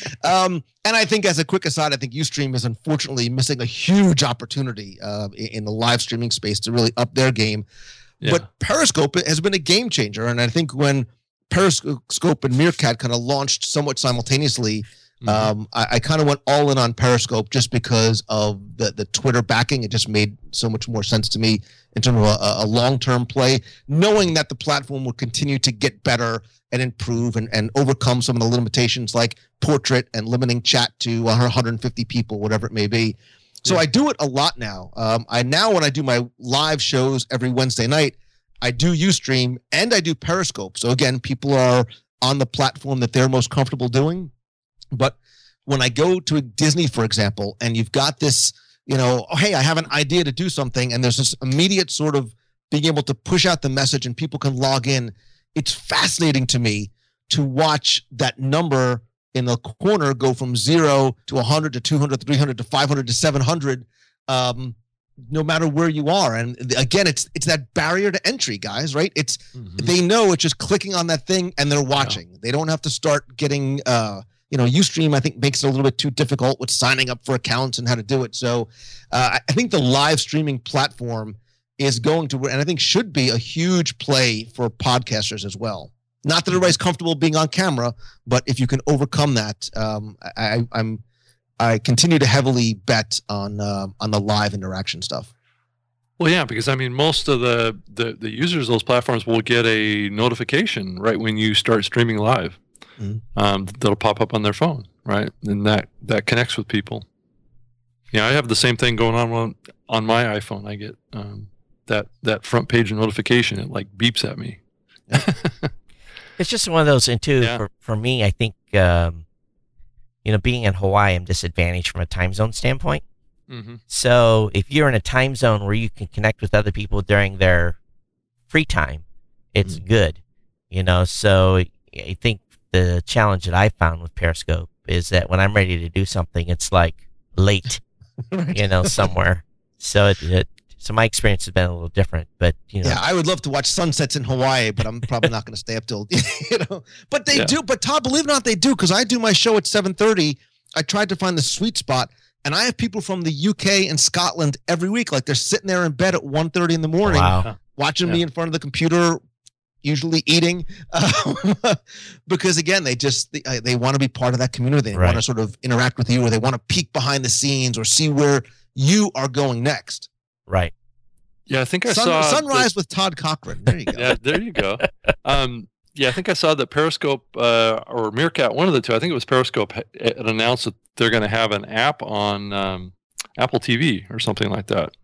Um, and I think as a quick aside, I think Ustream is unfortunately missing a huge opportunity uh, in the live streaming space to really up their game. Yeah. But Periscope has been a game changer. And I think when Periscope and Meerkat kind of launched somewhat simultaneously, mm-hmm. um, I, I kind of went all in on Periscope just because of the, the Twitter backing. It just made so much more sense to me in terms of a, a long-term play, knowing that the platform will continue to get better and improve and, and overcome some of the limitations like portrait and limiting chat to one hundred fifty people, whatever it may be. So yeah. I do it a lot now. Um, I now, when I do my live shows every Wednesday night, I do Ustream and I do Periscope. So again, people are on the platform that they're most comfortable doing. But when I go to Disney, for example, and you've got this, you know, oh, hey, I have an idea to do something, and there's this immediate sort of being able to push out the message and people can log in. It's fascinating to me to watch that number in the corner go from zero to one hundred to two hundred, three hundred to five hundred to seven hundred, um, no matter where you are. And again, it's it's that barrier to entry, guys, right? It's mm-hmm. They know it's just clicking on that thing and they're watching. Yeah. They don't have to start getting uh, you know, Ustream, I think, makes it a little bit too difficult with signing up for accounts and how to do it. So uh, I think the live streaming platform is going to, and I think should be, a huge play for podcasters as well. Not that everybody's comfortable being on camera, but if you can overcome that, um, I, I'm I continue to heavily bet on uh, on the live interaction stuff. Well, yeah, because I mean, most of the, the the users of those platforms will get a notification right when you start streaming live. Mm-hmm. Um, that'll pop up on their phone, right? And that, that connects with people. Yeah, I have the same thing going on on, on my iPhone. I get um, that that front page notification. It like beeps at me. Yeah. It's just one of those, and too, yeah. for, for me, I think, um, you know, being in Hawaii, I'm disadvantaged from a time zone standpoint. Mm-hmm. So if you're in a time zone where you can connect with other people during their free time, it's mm-hmm. good, you know. So I think the challenge that I found with Periscope is that when I'm ready to do something, it's like late, right. you know, somewhere. So it, it So my experience has been a little different, but you know. Yeah, I would love to watch sunsets in Hawaii, but I'm probably not going to stay up till, you know. But they yeah. do. But Todd, believe it or not, they do, because I do my show at seven thirty. I tried to find the sweet spot, and I have people from the U K and Scotland every week. Like they're sitting there in bed at one thirty in the morning, wow. watching yeah. me in front of the computer, usually eating, um, because again, they just they, they want to be part of that community. They right. want to sort of interact with you, or they want to peek behind the scenes or see where you are going next. Right. Yeah, I think I Sun, saw Sunrise the, with Todd Cochran. There you go. Yeah, there you go. Um, yeah, I think I saw that Periscope uh, or Meerkat, one of the two. I think it was Periscope, had announced that they're going to have an app on um, Apple T V or something like that.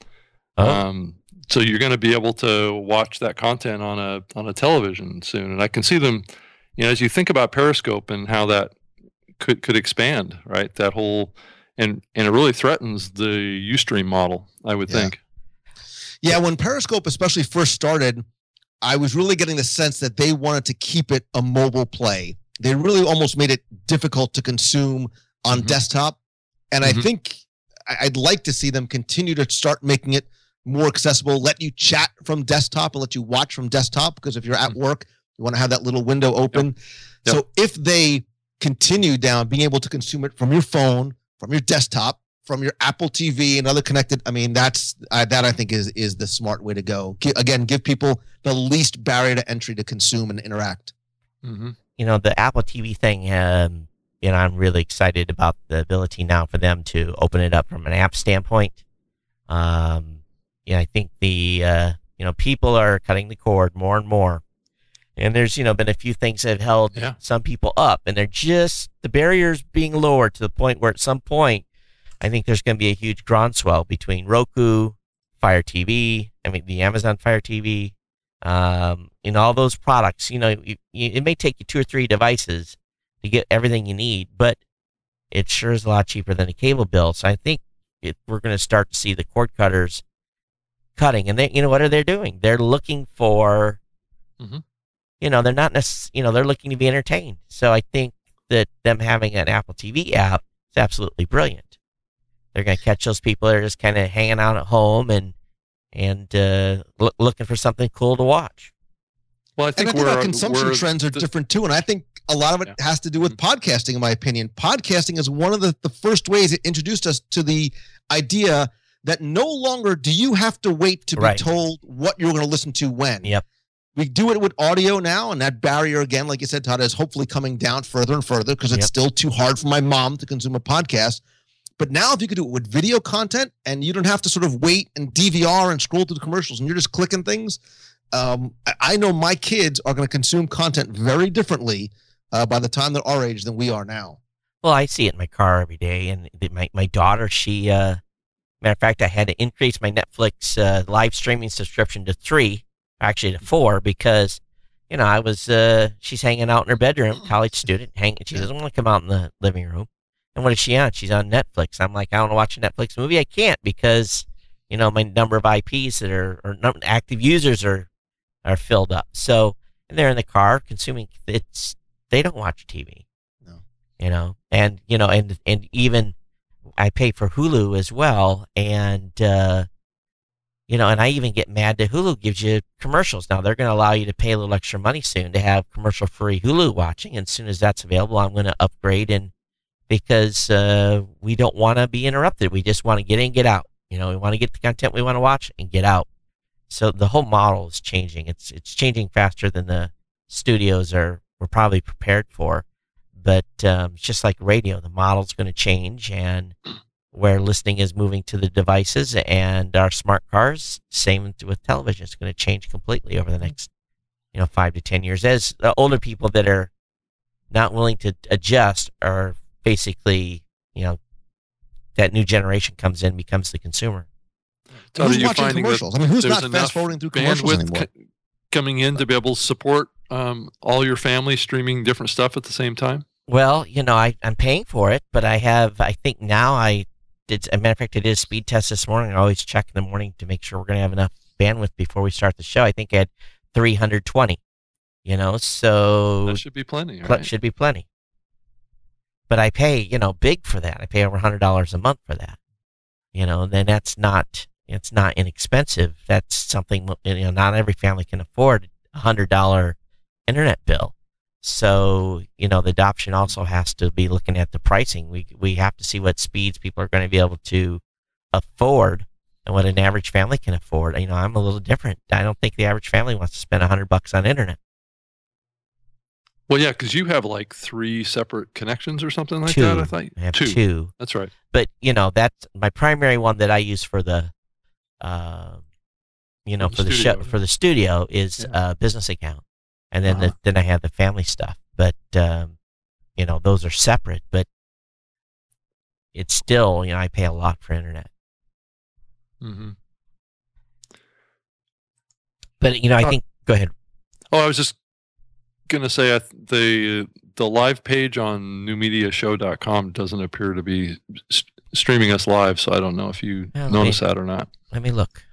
Oh. Um, so you're going to be able to watch that content on a on a television soon, and I can see them. You know, as you think about Periscope and how that could could expand, right? That whole and and it really threatens the Ustream model, I would yeah. think. Yeah, when Periscope especially first started, I was really getting the sense that they wanted to keep it a mobile play. They really almost made it difficult to consume on mm-hmm. desktop. And mm-hmm. I think I'd like to see them continue to start making it more accessible, let you chat from desktop and let you watch from desktop, because if you're at work, you want to have that little window open. Yep. Yep. So if they continue down being able to consume it from your phone, from your desktop, from your Apple T V and other connected, I mean, that's uh, that I think is is the smart way to go. G- again, give people the least barrier to entry to consume and interact. Mm-hmm. You know, the Apple T V thing, um, you know, I'm really excited about the ability now for them to open it up from an app standpoint. Um, yeah, I think the, uh, you know, people are cutting the cord more and more. And there's, you know, been a few things that have held yeah. some people up, and they're just, the barriers being lowered to the point where at some point, I think there's going to be a huge groundswell between Roku, Fire T V, I mean, the Amazon Fire T V, um, in all those products. You know, you, you, it may take you two or three devices to get everything you need, but it sure is a lot cheaper than a cable bill. So I think it, we're going to start to see the cord cutters cutting, and they, you know, what are they doing? They're looking for, mm-hmm. you know, they're not necessarily, you know, they're looking to be entertained. So I think that them having an Apple T V app is absolutely brilliant. They're going to catch those people that are just kind of hanging out at home and and uh, look, looking for something cool to watch. Well, I think, and I think we're, our consumption we're, trends are the, different too, and I think a lot of it yeah. has to do with podcasting, in my opinion. Podcasting is one of the, the first ways it introduced us to the idea that no longer do you have to wait to be right. told what you're going to listen to when. Yep. We do it with audio now, and that barrier, again, like you said, Todd, is hopefully coming down further and further because it's yep. still too hard for my mom to consume a podcast. But now if you could do it with video content and you don't have to sort of wait and D V R and scroll through the commercials and you're just clicking things, um, I know my kids are going to consume content very differently uh, by the time they're our age than we are now. Well, I see it in my car every day, and my, my daughter, she, uh, matter of fact, I had to increase my Netflix uh, live streaming subscription to three, actually to four, because, you know, I was, uh, she's hanging out in her bedroom, college student, hanging, she doesn't want to come out in the living room. And what is she on? She's on Netflix. I'm like, I want to watch a Netflix movie. I can't because, you know, my number of I Ps that are, or active users are, are filled up. So, and they're in the car consuming, it's, they don't watch T V. No. You know, and, you know, and, and even I pay for Hulu as well. And, uh, you know, and I even get mad that Hulu gives you commercials. Now they're going to allow you to pay a little extra money soon to have commercial free Hulu watching. And as soon as that's available, I'm going to upgrade, and because uh, we don't want to be interrupted. We just want to get in, get out. You know, we want to get the content we want to watch and get out. So the whole model is changing. It's it's changing faster than the studios are were probably prepared for. But um, it's just like radio, the model's going to change, and where listening is moving to the devices and our smart cars, same with television. It's going to change completely over the next, you know, five to ten years. As the older people that are not willing to adjust are basically, you know, that new generation comes in, becomes the consumer. So who's are you watching finding commercials? that I mean, who's there's not enough fast forwarding through commercials bandwidth anymore? co- coming in to be able to support um, all your family streaming different stuff at the same time? Well, you know, I, I'm paying for it, but I have, I think now I did, as a matter of fact, I did a speed test this morning. I always check in the morning to make sure we're going to have enough bandwidth before we start the show. I think I had three hundred twenty, you know, so That should be plenty, pl- right? should be plenty. But I pay, you know, big for that. I pay over one hundred dollars a month for that. You know, then that's not, it's not inexpensive. That's something, you know, not every family can afford a one hundred dollars internet bill. So, you know, the adoption also has to be looking at the pricing. We we have to see what speeds people are going to be able to afford and what an average family can afford. You know, I'm a little different. I don't think the average family wants to spend one hundred bucks on internet. Well, yeah, because you have like three separate connections or something like Two. that, I thought. I have two. two. That's right. But, you know, that's my primary one that I use for the, uh, you know, For for the the studio. show, for the studio is Yeah. a business account. And then Uh-huh. the, then I have the family stuff. But, um, you know, those are separate. But it's still, you know, I pay a lot for internet. Mm-hmm. But, you know, I Uh, think, go ahead. Oh, I was just going to say I th- the the live page on new media show dot com doesn't appear to be st- streaming us live, so I don't know if you Well, let notice me- that or not. Let me look.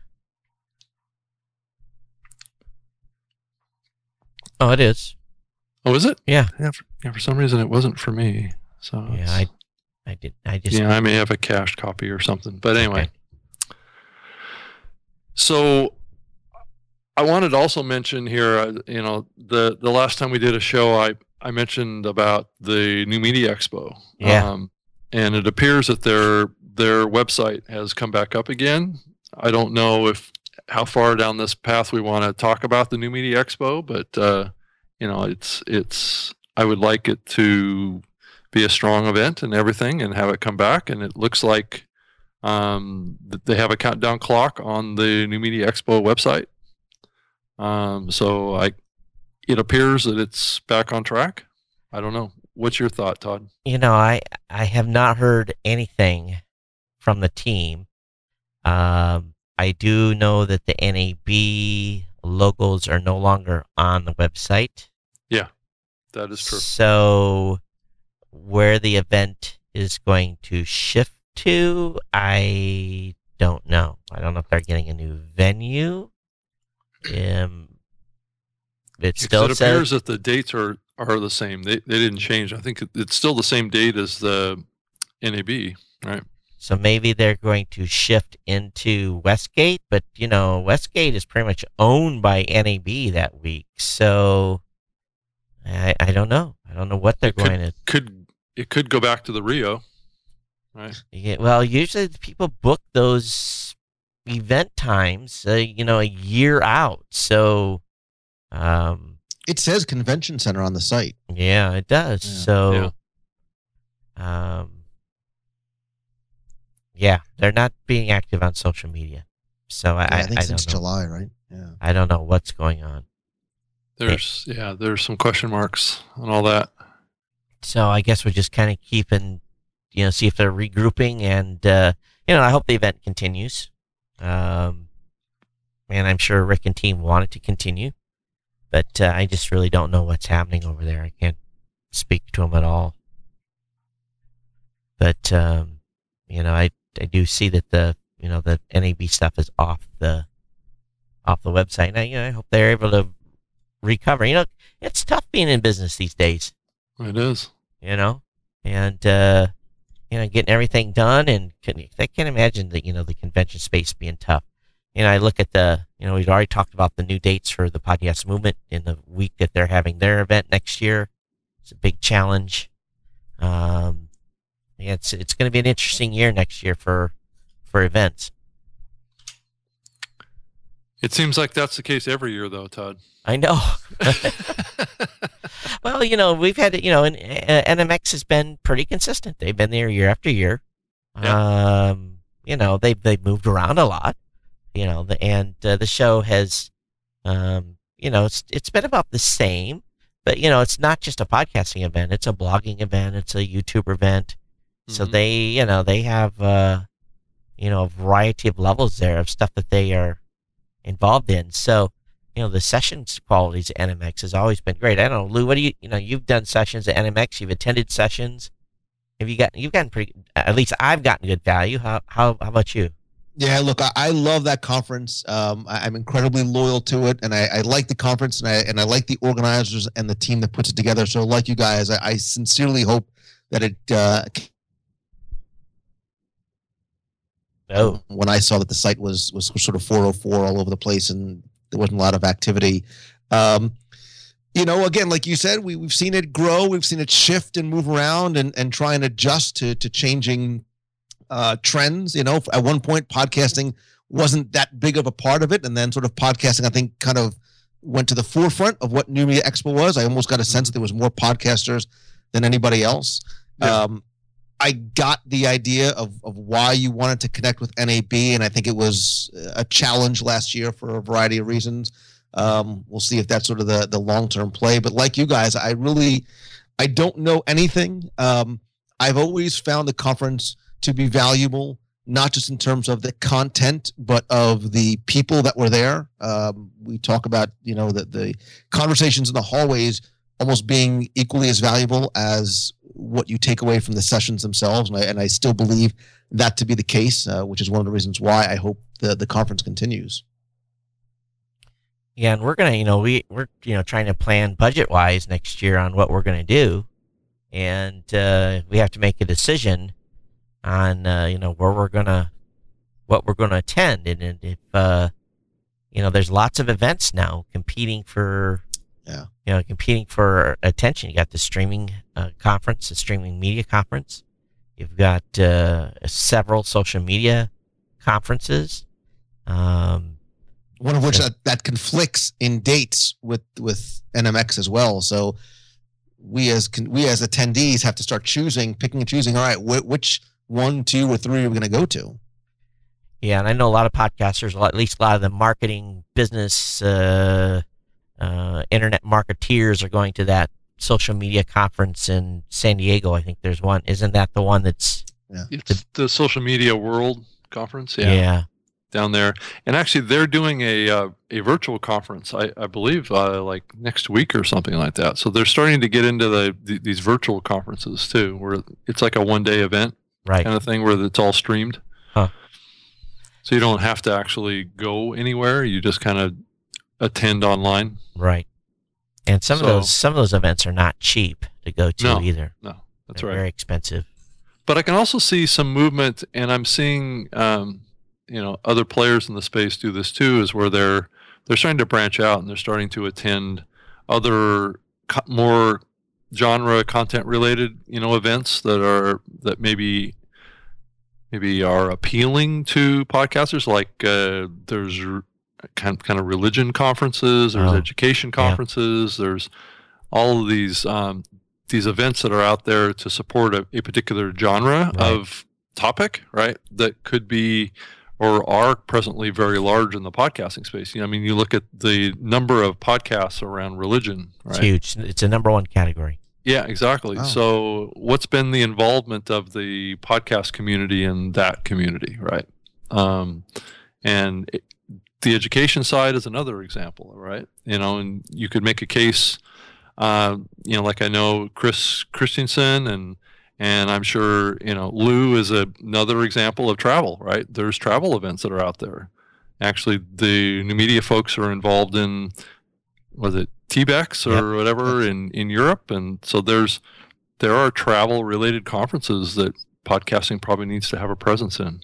Oh, it is. Oh, is it? Yeah. Yeah, for, yeah, for some reason it wasn't for me. So Yeah, it's- I, I did. I just, yeah, I may have a cached copy or something. But anyway. Okay. So I wanted to also mention here, uh, you know, the, the last time we did a show, I, I mentioned about the New Media Expo. Yeah. Um, and it appears that their their website has come back up again. I don't know if how far down this path we want to talk about the New Media Expo, but uh, you know, it's it's. I would like it to be a strong event and everything, and have it come back. And it looks like um, that they have a countdown clock on the New Media Expo website. Um, so I, it appears that it's back on track. I don't know. What's your thought, Todd? you know, I, I have not heard anything from the team. Um, I do know that the N A B logos are no longer on the website. That is true. So where the event is going to shift to, I don't know. I don't know if they're getting a new venue. Um, it still it says, appears that the dates are, are the same. They they didn't change. I think it, it's still the same date as the N A B, right? so maybe they're going to shift into Westgate, but you know, Westgate is pretty much owned by N A B that week. So I, I don't know. I don't know what they're It could, going to. Could it could go back to the Rio, right? Yeah, well, usually the people book those event times, uh, you know, a year out. So, um, It says convention center on the site. yeah, it does. Yeah. So, um, yeah, they're not being active on social media. So I, Yeah, I, I think I since don't know. July, right? Yeah. I don't know what's going on. There's yeah, there's some question marks on all that. So I guess we're just kind of keeping, you know, see if they're regrouping, and uh, you know, I hope the event continues. Um, and I'm sure Rick and team want it to continue, but uh, I just really don't know what's happening over there. I can't speak to them at all. But um, you know, I I do see that the you know the N A B stuff is off the off the website, and I, you know, I hope they're able to recover. You know, it's tough being in business these days. It is. You know, and uh, you know, getting everything done, and can, I can't imagine that you know the convention space being tough. You know, I look at the, you know, we've already talked about the new dates for the podcast movement in the week that they're having their event next year. It's a big challenge. Um, yeah, it's it's going to be an interesting year next year for for events. It seems like that's the case every year, though, Todd. I know. Well, you know, we've had, you know, and uh, N M X has been pretty consistent. They've been there year after year. Yeah. Um, you know, they've they've moved around a lot. You know, the, and uh, the show has, um, you know, it's it's been about the same. But you know, it's not just a podcasting event; it's a blogging event, it's a YouTube event. Mm-hmm. So they, you know, they have, uh, you know, a variety of levels there of stuff that they are involved in. So, you know, the sessions qualities at N M X has always been great. I don't know, Lou, what do you, you know, you've done sessions at N M X, you've attended sessions. Have you got, you've gotten pretty, at least I've gotten good value. How, how, how about you? Yeah, look, I, I love that conference. Um, I, I'm incredibly loyal to it, and I, I like the conference, and I and I like the organizers and the team that puts it together. So, like you guys, I, I sincerely hope that it. Uh, Oh, when I saw that the site was was sort of four oh four all over the place, and there wasn't a lot of activity. Um, you know, again, like you said, we we've seen it grow, we've seen it shift and move around, and and try and adjust to to changing uh, trends. You know, at one point, podcasting wasn't that big of a part of it, and then sort of podcasting, I think, kind of went to the forefront of what New Media Expo was. I almost got a sense that there was more podcasters than anybody else. Yeah. Um, I got the idea of, of why you wanted to connect with N A B, and I think it was a challenge last year for a variety of reasons. Um, we'll see if that's sort of the, the long-term play. But like you guys, I really, I don't know anything. Um, I've always found the conference to be valuable, not just in terms of the content, but of the people that were there. Um, we talk about, you know, the, the conversations in the hallways almost being equally as valuable as what you take away from the sessions themselves. And I, and I still believe that to be the case, uh, which is one of the reasons why I hope the, the conference continues. yeah, and we're gonna, you know, we we're you know trying to plan budget wise next year on what we're gonna do, and uh, we have to make a decision on uh, you know where we're gonna what we're gonna attend, and, and if uh, you know there's lots of events now competing for Yeah. you know competing for attention. You got the streaming uh, conference, the streaming media conference. You've got uh, several social media conferences. Um, One of which Yeah. that, that conflicts in dates with, with N M X as well. So we as con- we as attendees have to start choosing, picking and choosing. All right, wh- which one, two, or three are we going to go to? Yeah, and I know a lot of podcasters, at least a lot of the marketing business, uh, uh, internet marketeers are going to that social media conference in San Diego. I think there's one. Isn't that the one that's? It's the Social Media World Conference. Yeah. Yeah. Down there, and actually they're doing a uh, a virtual conference, I, I believe, uh, like next week or something like that. So they're starting to get into the, the these virtual conferences too, where it's like a one day event Right. kind of thing, where it's all streamed. Huh. So you don't have to actually go anywhere. You just kind of attend online. Right. And some So- of those some of those events are not cheap to go to No, either. No, that's They're right. very expensive. But I can also see some movement, and I'm seeing, um, you know, other players in the space do this too. Is where they're they're starting to branch out and they're starting to attend other co- more genre content related, you know, events that are that maybe maybe are appealing to podcasters. Like uh, there's r- kind kind of religion conferences, there's Oh, education conferences, there's all of these um, these events that are out there to support a, a particular genre Right. of topic, right? That could be or are presently very large in the podcasting space. You know, I mean, you look at the number of podcasts around religion, It's right? huge. It's a number one category. Yeah, exactly. Wow. So, what's been the involvement of the podcast community in that community, right? Um, and it, the education side is another example, right? You know, and you could make a case, uh, you know, like I know Chris Christensen, and and I'm sure you know Lou is a, another example of travel, right? There's travel events that are out there. Actually, the new media folks are involved in, was it T BEX or Yep. whatever in, in Europe, and so there's there are travel related conferences that podcasting probably needs to have a presence in.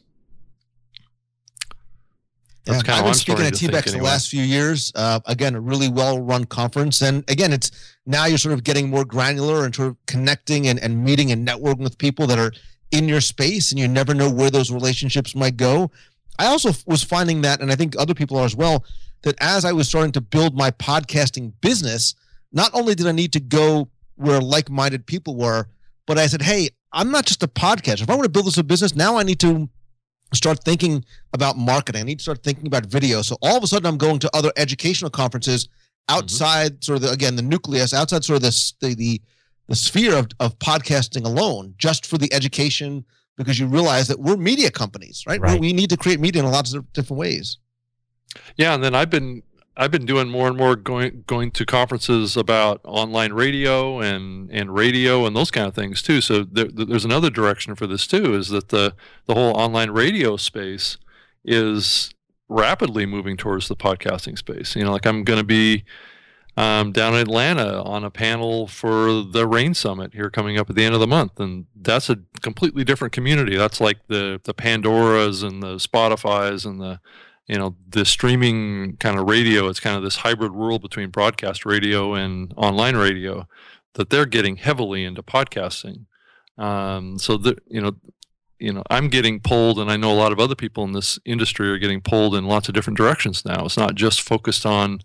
That's Yeah, kind I've of been I'm speaking starting at to T think BEX the anyway. last few years. Uh, again, a really well-run conference, and again, it's now you're sort of getting more granular and sort of connecting and, and meeting and networking with people that are in your space, and you never know where those relationships might go. I also f- was finding that, and I think other people are as well, that as I was starting to build my podcasting business, not only did I need to go where like-minded people were, but I said, hey, I'm not just a podcaster. If I want to build this a business, now I need to start thinking about marketing. I need to start thinking about video. So all of a sudden I'm going to other educational conferences outside sort of the, again, the nucleus, outside sort of the, the, the, the sphere of, of podcasting alone, just for the education, because you realize that we're media companies, right? Right. We, we need to create media in lots of different ways. Yeah, and then I've been I've been doing more and more going going to conferences about online radio and and radio and those kind of things too. So there, there's another direction for this too, is that the the whole online radio space is rapidly moving towards the podcasting space. You know, like I'm going to be um, down in Atlanta on a panel for the Rain Summit here coming up at the end of the month, and that's a completely different community. That's like the the Pandoras and the Spotifys and the you know, the streaming kind of radio. It's kind of this hybrid world between broadcast radio and online radio, that they're getting heavily into podcasting. Um, so that, you know, you know, I'm getting pulled, and I know a lot of other people in this industry are getting pulled in lots of different directions now. It's not just focused on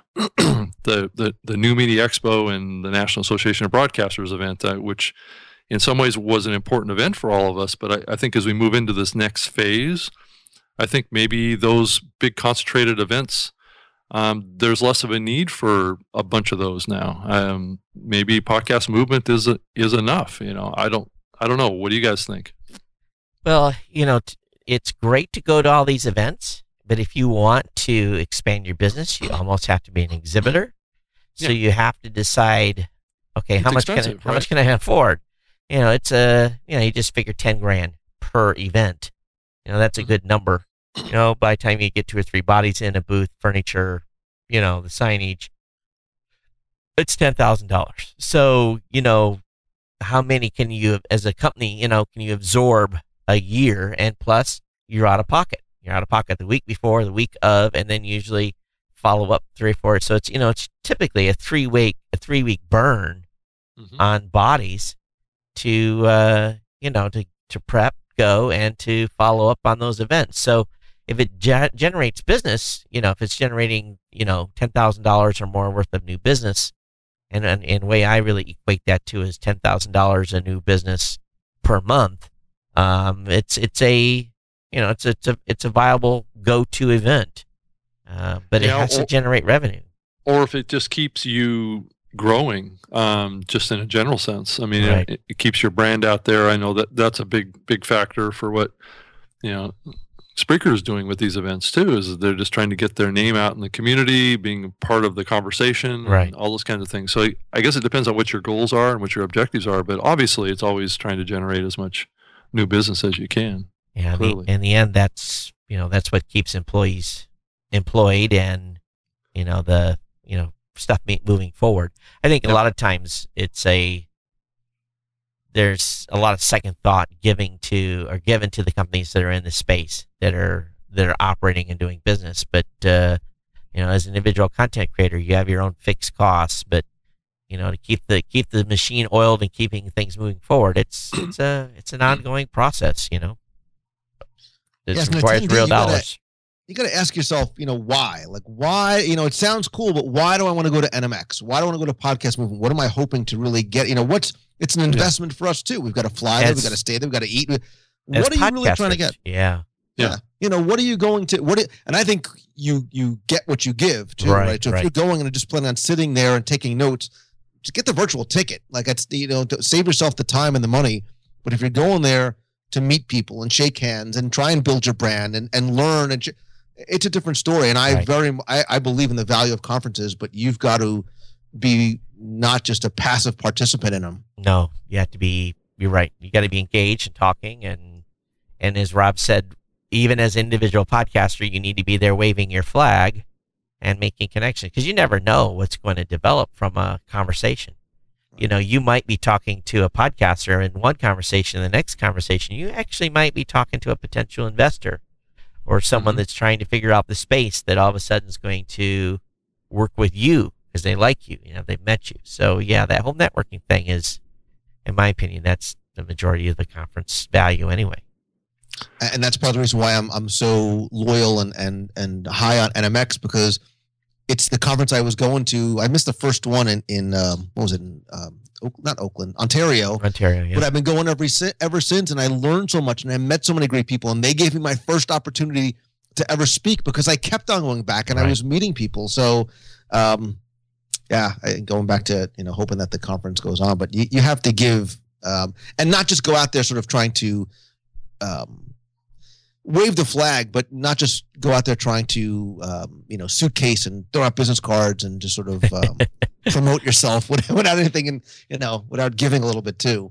the, the, the New Media Expo and the National Association of Broadcasters event, uh, which in some ways was an important event for all of us. But I, I think as we move into this next phase, I think maybe those big concentrated events, um, there's less of a need for a bunch of those now. Um, maybe podcast movement is is enough. You know, I don't I don't know. What do you guys think? Well, you know, t- it's great to go to all these events, but if you want to expand your business, you almost have to be an exhibitor. So Yeah. you have to decide, okay, how It's much can I, expensive, how right? much can I afford? You know, it's a you know you just figure ten grand per event. You know, that's a Mhm. good number. You know, by the time you get two or three bodies in a booth, furniture, you know, the signage, it's ten thousand dollars. So, you know, how many can you, as a company, you know, can you absorb a year? And plus, you're out of pocket. You're out of pocket the week before, the week of, and then usually follow up three or four. So it's, you know, it's typically a three week, a three week burn Mhm. on bodies to, uh, you know, to, to prep, go, and to follow up on those events. So if it ge- generates business, you know, if it's generating, you know, ten thousand dollars or more worth of new business, and, and, and the way I really equate that to is ten thousand dollars a new business per month. Um, it's, it's a, you know, it's, it's a, it's a viable go-to event, uh, but it Yeah, has or- to generate revenue. Or if it just keeps you growing, um, just in a general sense. I mean, Right. it, it keeps your brand out there. I know that that's a big, big factor for what, you know, Spreaker is doing with these events too, is they're just trying to get their name out in the community, being part of the conversation, Right. and all those kinds of things. So I guess it depends on what your goals are and what your objectives are, but obviously it's always trying to generate as much new business as you can. And the, Clearly. in the end, that's you know that's what keeps employees employed, and you know the you know stuff me- moving forward. I think Yep. a lot of times it's a there's a lot of second thought giving to or given to the companies that are in the space that are that are operating and doing business. But uh, you know, as an individual content creator, you have your own fixed costs. But you know, to keep the keep the machine oiled and keeping things moving forward, it's it's a it's an ongoing process. You know, it Yes, and requires attendee, real you gotta- dollars. You got to ask yourself, you know, why? Like, why? You know, it sounds cool, but why do I want to go to N M X? Why do I want to go to Podcast Movement? What am I hoping to really get? You know, what's it's an investment for us too. We've got to fly there, As- we've got to stay there, we've got to eat. As What are you really trying to podcasters, get? Yeah, Yeah. You know, what are you going to? What? do- And I think you you get what you give too, Right, right? So if right. you're going and just planning on sitting there and taking notes, just get the virtual ticket. Like it's you know, to save yourself the time and the money. But if you're going there to meet people and shake hands and try and build your brand and and learn and. It's a different story, and I Right. very I, I believe in the value of conferences, but you've got to be not just a passive participant in them. no, you have to be. You're right. You got to be engaged and talking, and and as Rob said, even as an individual podcaster, you need to be there waving your flag and making connections because you never know what's going to develop from a conversation. You know, you might be talking to a podcaster in one conversation, the next conversation, you actually might be talking to a potential investor or someone Mhm. that's trying to figure out the space that all of a sudden is going to work with you because they like you, you know, they've met you. So yeah, that whole networking thing is, in my opinion, that's the majority of the conference value anyway. And that's part of the reason why I'm I'm so loyal and and and high on N M X, because it's the conference I was going to. I missed the first one in in um, what was it? In, um, Oak, not Oakland, Ontario. Ontario, yeah. But I've been going every si- ever since, and I learned so much, and I met so many great people, and they gave me my first opportunity to ever speak because I kept on going back, and I Right. was meeting people. So, um, yeah, I, going back to you know hoping that the conference goes on, but you, you have to give um, and not just go out there sort of trying to um, wave the flag, but not just go out there trying to um, you know suitcase and throw out business cards and just sort of um, promote yourself without, without anything, and you know without giving a little bit too.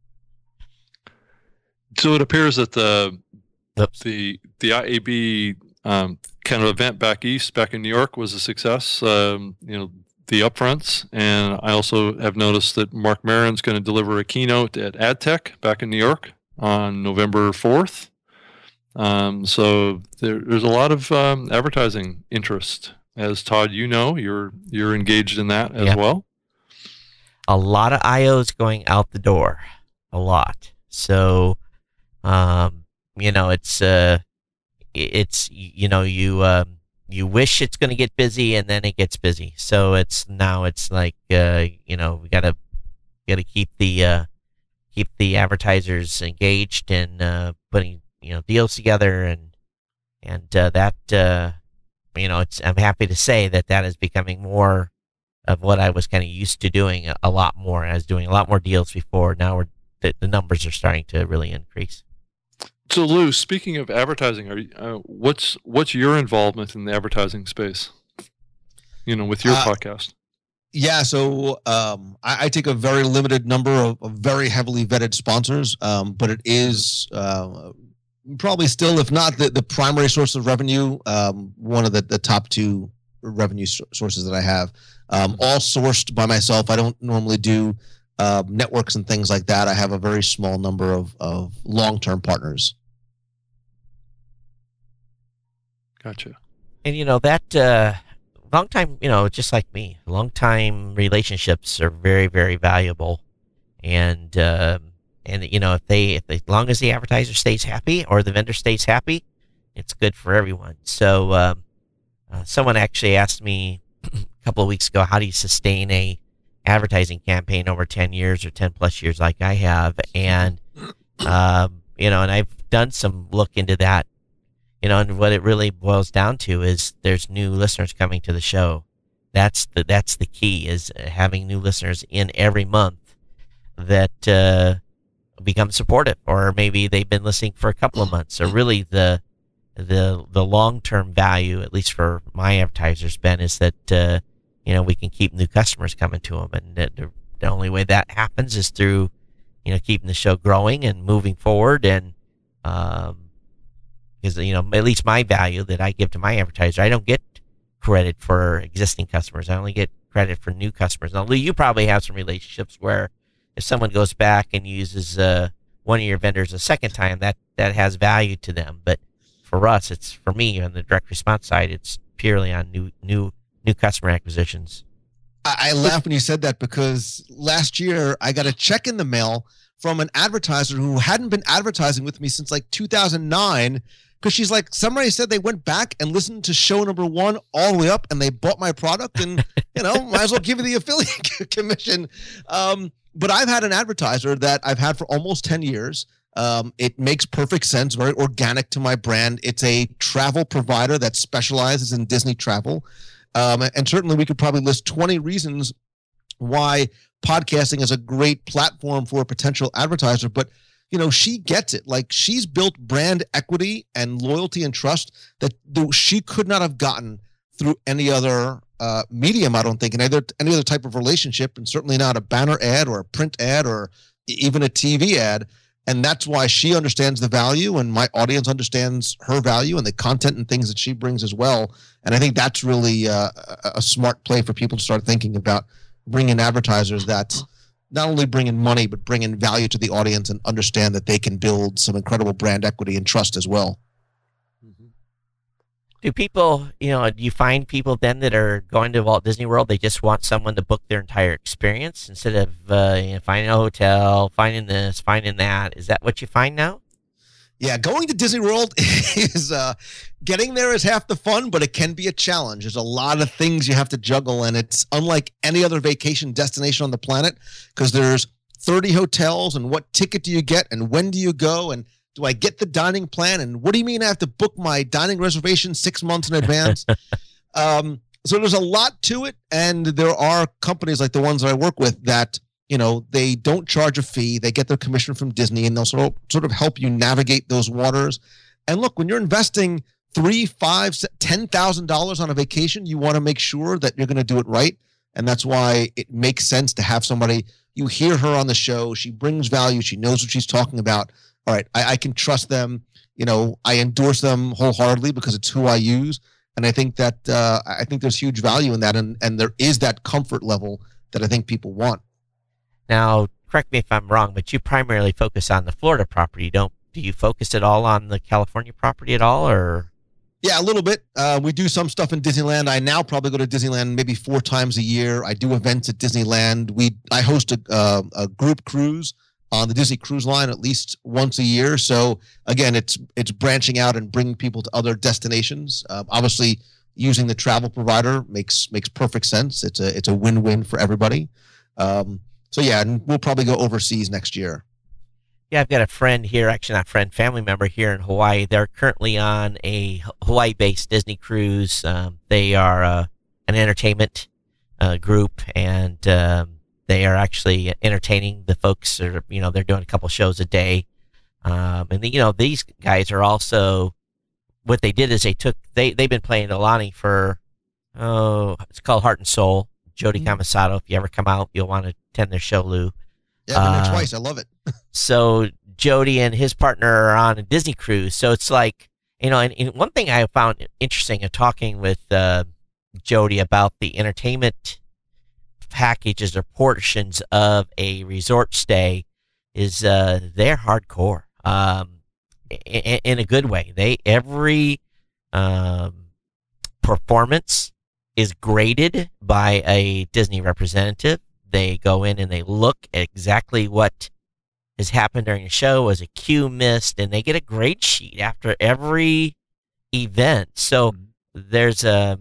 So it appears that the Oops. the the I A B um, kind of event back east, back in New York, was a success. Um, you know, the upfronts, and I also have noticed that Mark Maron's going to deliver a keynote at AdTech back in New York on November fourth. Um, so there, there's a lot of um, advertising interest. As Todd, you know, you're you're engaged in that as Yeah. well. A lot of I Os going out the door, a lot. So, um, you know, it's uh, it's you know you um, you wish it's going to get busy and then it gets busy. So it's now it's like uh, you know we gotta gotta keep the uh, keep the advertisers engaged and uh, putting you know deals together and and uh, that uh, you know it's I'm happy to say that that is becoming more of what I was kind of used to doing a, a lot more. I was doing a lot more deals before. Now we're the, the numbers are starting to really increase. So Lou, speaking of advertising, are you, uh, what's what's your involvement in the advertising space? You know, with your Uh, podcast. Yeah, so um, I, I take a very limited number of, of very heavily vetted sponsors, um, but it is uh, probably still, if not the, the primary source of revenue, um, one of the, the top two revenue s- sources that I have. Um, all sourced by myself. I don't normally do uh, networks and things like that. I have a very small number of, of long-term partners. Gotcha. And you know that uh, long time, you know, just like me, long time relationships are very, very valuable. And um and you know if they, if they, as long as the advertiser stays happy or the vendor stays happy, it's good for everyone. So um, uh, someone actually asked me a couple of weeks ago, how do you sustain a advertising campaign over ten years or ten plus years like I have? And um, you know, and I've done some look into that. You know, and what it really boils down to is there's new listeners coming to the show. That's the that's the key, is having new listeners in every month that uh, become supportive, or maybe they've been listening for a couple of months. So really, the the the long term value, at least for my advertisers, Ben, is that uh, you know we can keep new customers coming to them, and the, the only way that happens is through you know keeping the show growing and moving forward and. Um, because, you know, at least my value that I give to my advertiser, I don't get credit for existing customers. I only get credit for new customers. Now, Lou, you probably have some relationships where if someone goes back and uses uh, one of your vendors a second time, that, that has value to them. But for us, it's for me on the direct response side, it's purely on new new new customer acquisitions. I, I laugh when you said that because last year I got a check in the mail from an advertiser who hadn't been advertising with me since like two thousand nine. Because she's like, somebody said they went back and listened to show number one all the way up and they bought my product and, you know, might as well give you the affiliate commission. Um, but I've had an advertiser that I've had for almost ten years. Um, it makes perfect sense, very organic to my brand. It's a travel provider that specializes in Disney travel. Um, and certainly we could probably list twenty reasons why podcasting is a great platform for a potential advertiser. But you know, she gets it. Like, she's built brand equity and loyalty and trust that th- she could not have gotten through any other uh, medium, I don't think, and either any other type of relationship, and certainly not a banner ad or a print ad or even a T V ad. And that's why she understands the value, and my audience understands her value and the content and things that she brings as well. And I think that's really uh, a, a smart play for people to start thinking about bringing advertisers that not only bring in money, but bring in value to the audience and understand that they can build some incredible brand equity and trust as well. Do people, you know, do you find people then that are going to Walt Disney World, they just want someone to book their entire experience instead of uh, you know, finding a hotel, finding this, finding that? Is that what you find now? Yeah, going to Disney World is uh, getting there is half the fun, but it can be a challenge. There's a lot of things you have to juggle, and it's unlike any other vacation destination on the planet because there's thirty hotels, and what ticket do you get, and when do you go, and do I get the dining plan, and what do you mean I have to book my dining reservation six months in advance? um, so there's a lot to it, and there are companies like the ones that I work with that, you know, they don't charge a fee. They get their commission from Disney, and they'll sort of, sort of help you navigate those waters. And look, when you're investing three, five, ten thousand dollars on a vacation, you want to make sure that you're going to do it right. And that's why it makes sense to have somebody. You hear her on the show. She brings value. She knows what she's talking about. All right, I, I can trust them. You know, I endorse them wholeheartedly because it's who I use. And I think that uh, I think there's huge value in that, and and there is that comfort level that I think people want. Now, correct me if I'm wrong, but you primarily focus on the Florida property. Don't do you focus at all on the California property at all, or? Yeah, a little bit. Uh, we do some stuff in Disneyland. I now probably go to Disneyland maybe four times a year. I do events at Disneyland. We I host a, uh, a group cruise on the Disney Cruise Line at least once a year. So again, it's it's branching out and bringing people to other destinations. Uh, obviously, using the travel provider makes makes perfect sense. It's a it's a win-win for everybody. Um, So, yeah, and we'll probably go overseas next year. Yeah, I've got a friend here, actually not friend, family member here in Hawaii. They're currently on a Hawaii-based Disney cruise. Um, they are uh, an entertainment uh, group, and um, they are actually entertaining the folks. That are, you know, they're doing a couple shows a day. Um, and, the, you know, these guys are also, what they did is they took, they, they've been playing Aulani for, oh, it's called Heart and Soul. Jody mm-hmm. Kamisato, if you ever come out, you'll want to attend their show, Lou. Yeah, I've been there uh, twice. I love it. So Jody and his partner are on a Disney cruise. So it's like, you know, and, and one thing I found interesting in talking with uh, Jody about the entertainment packages or portions of a resort stay is uh, they're hardcore um, in, in a good way. They every um, performance is graded by a Disney representative. They go in and they look at exactly what has happened during the show. Was a cue missed? And they get a grade sheet after every event. So there's a,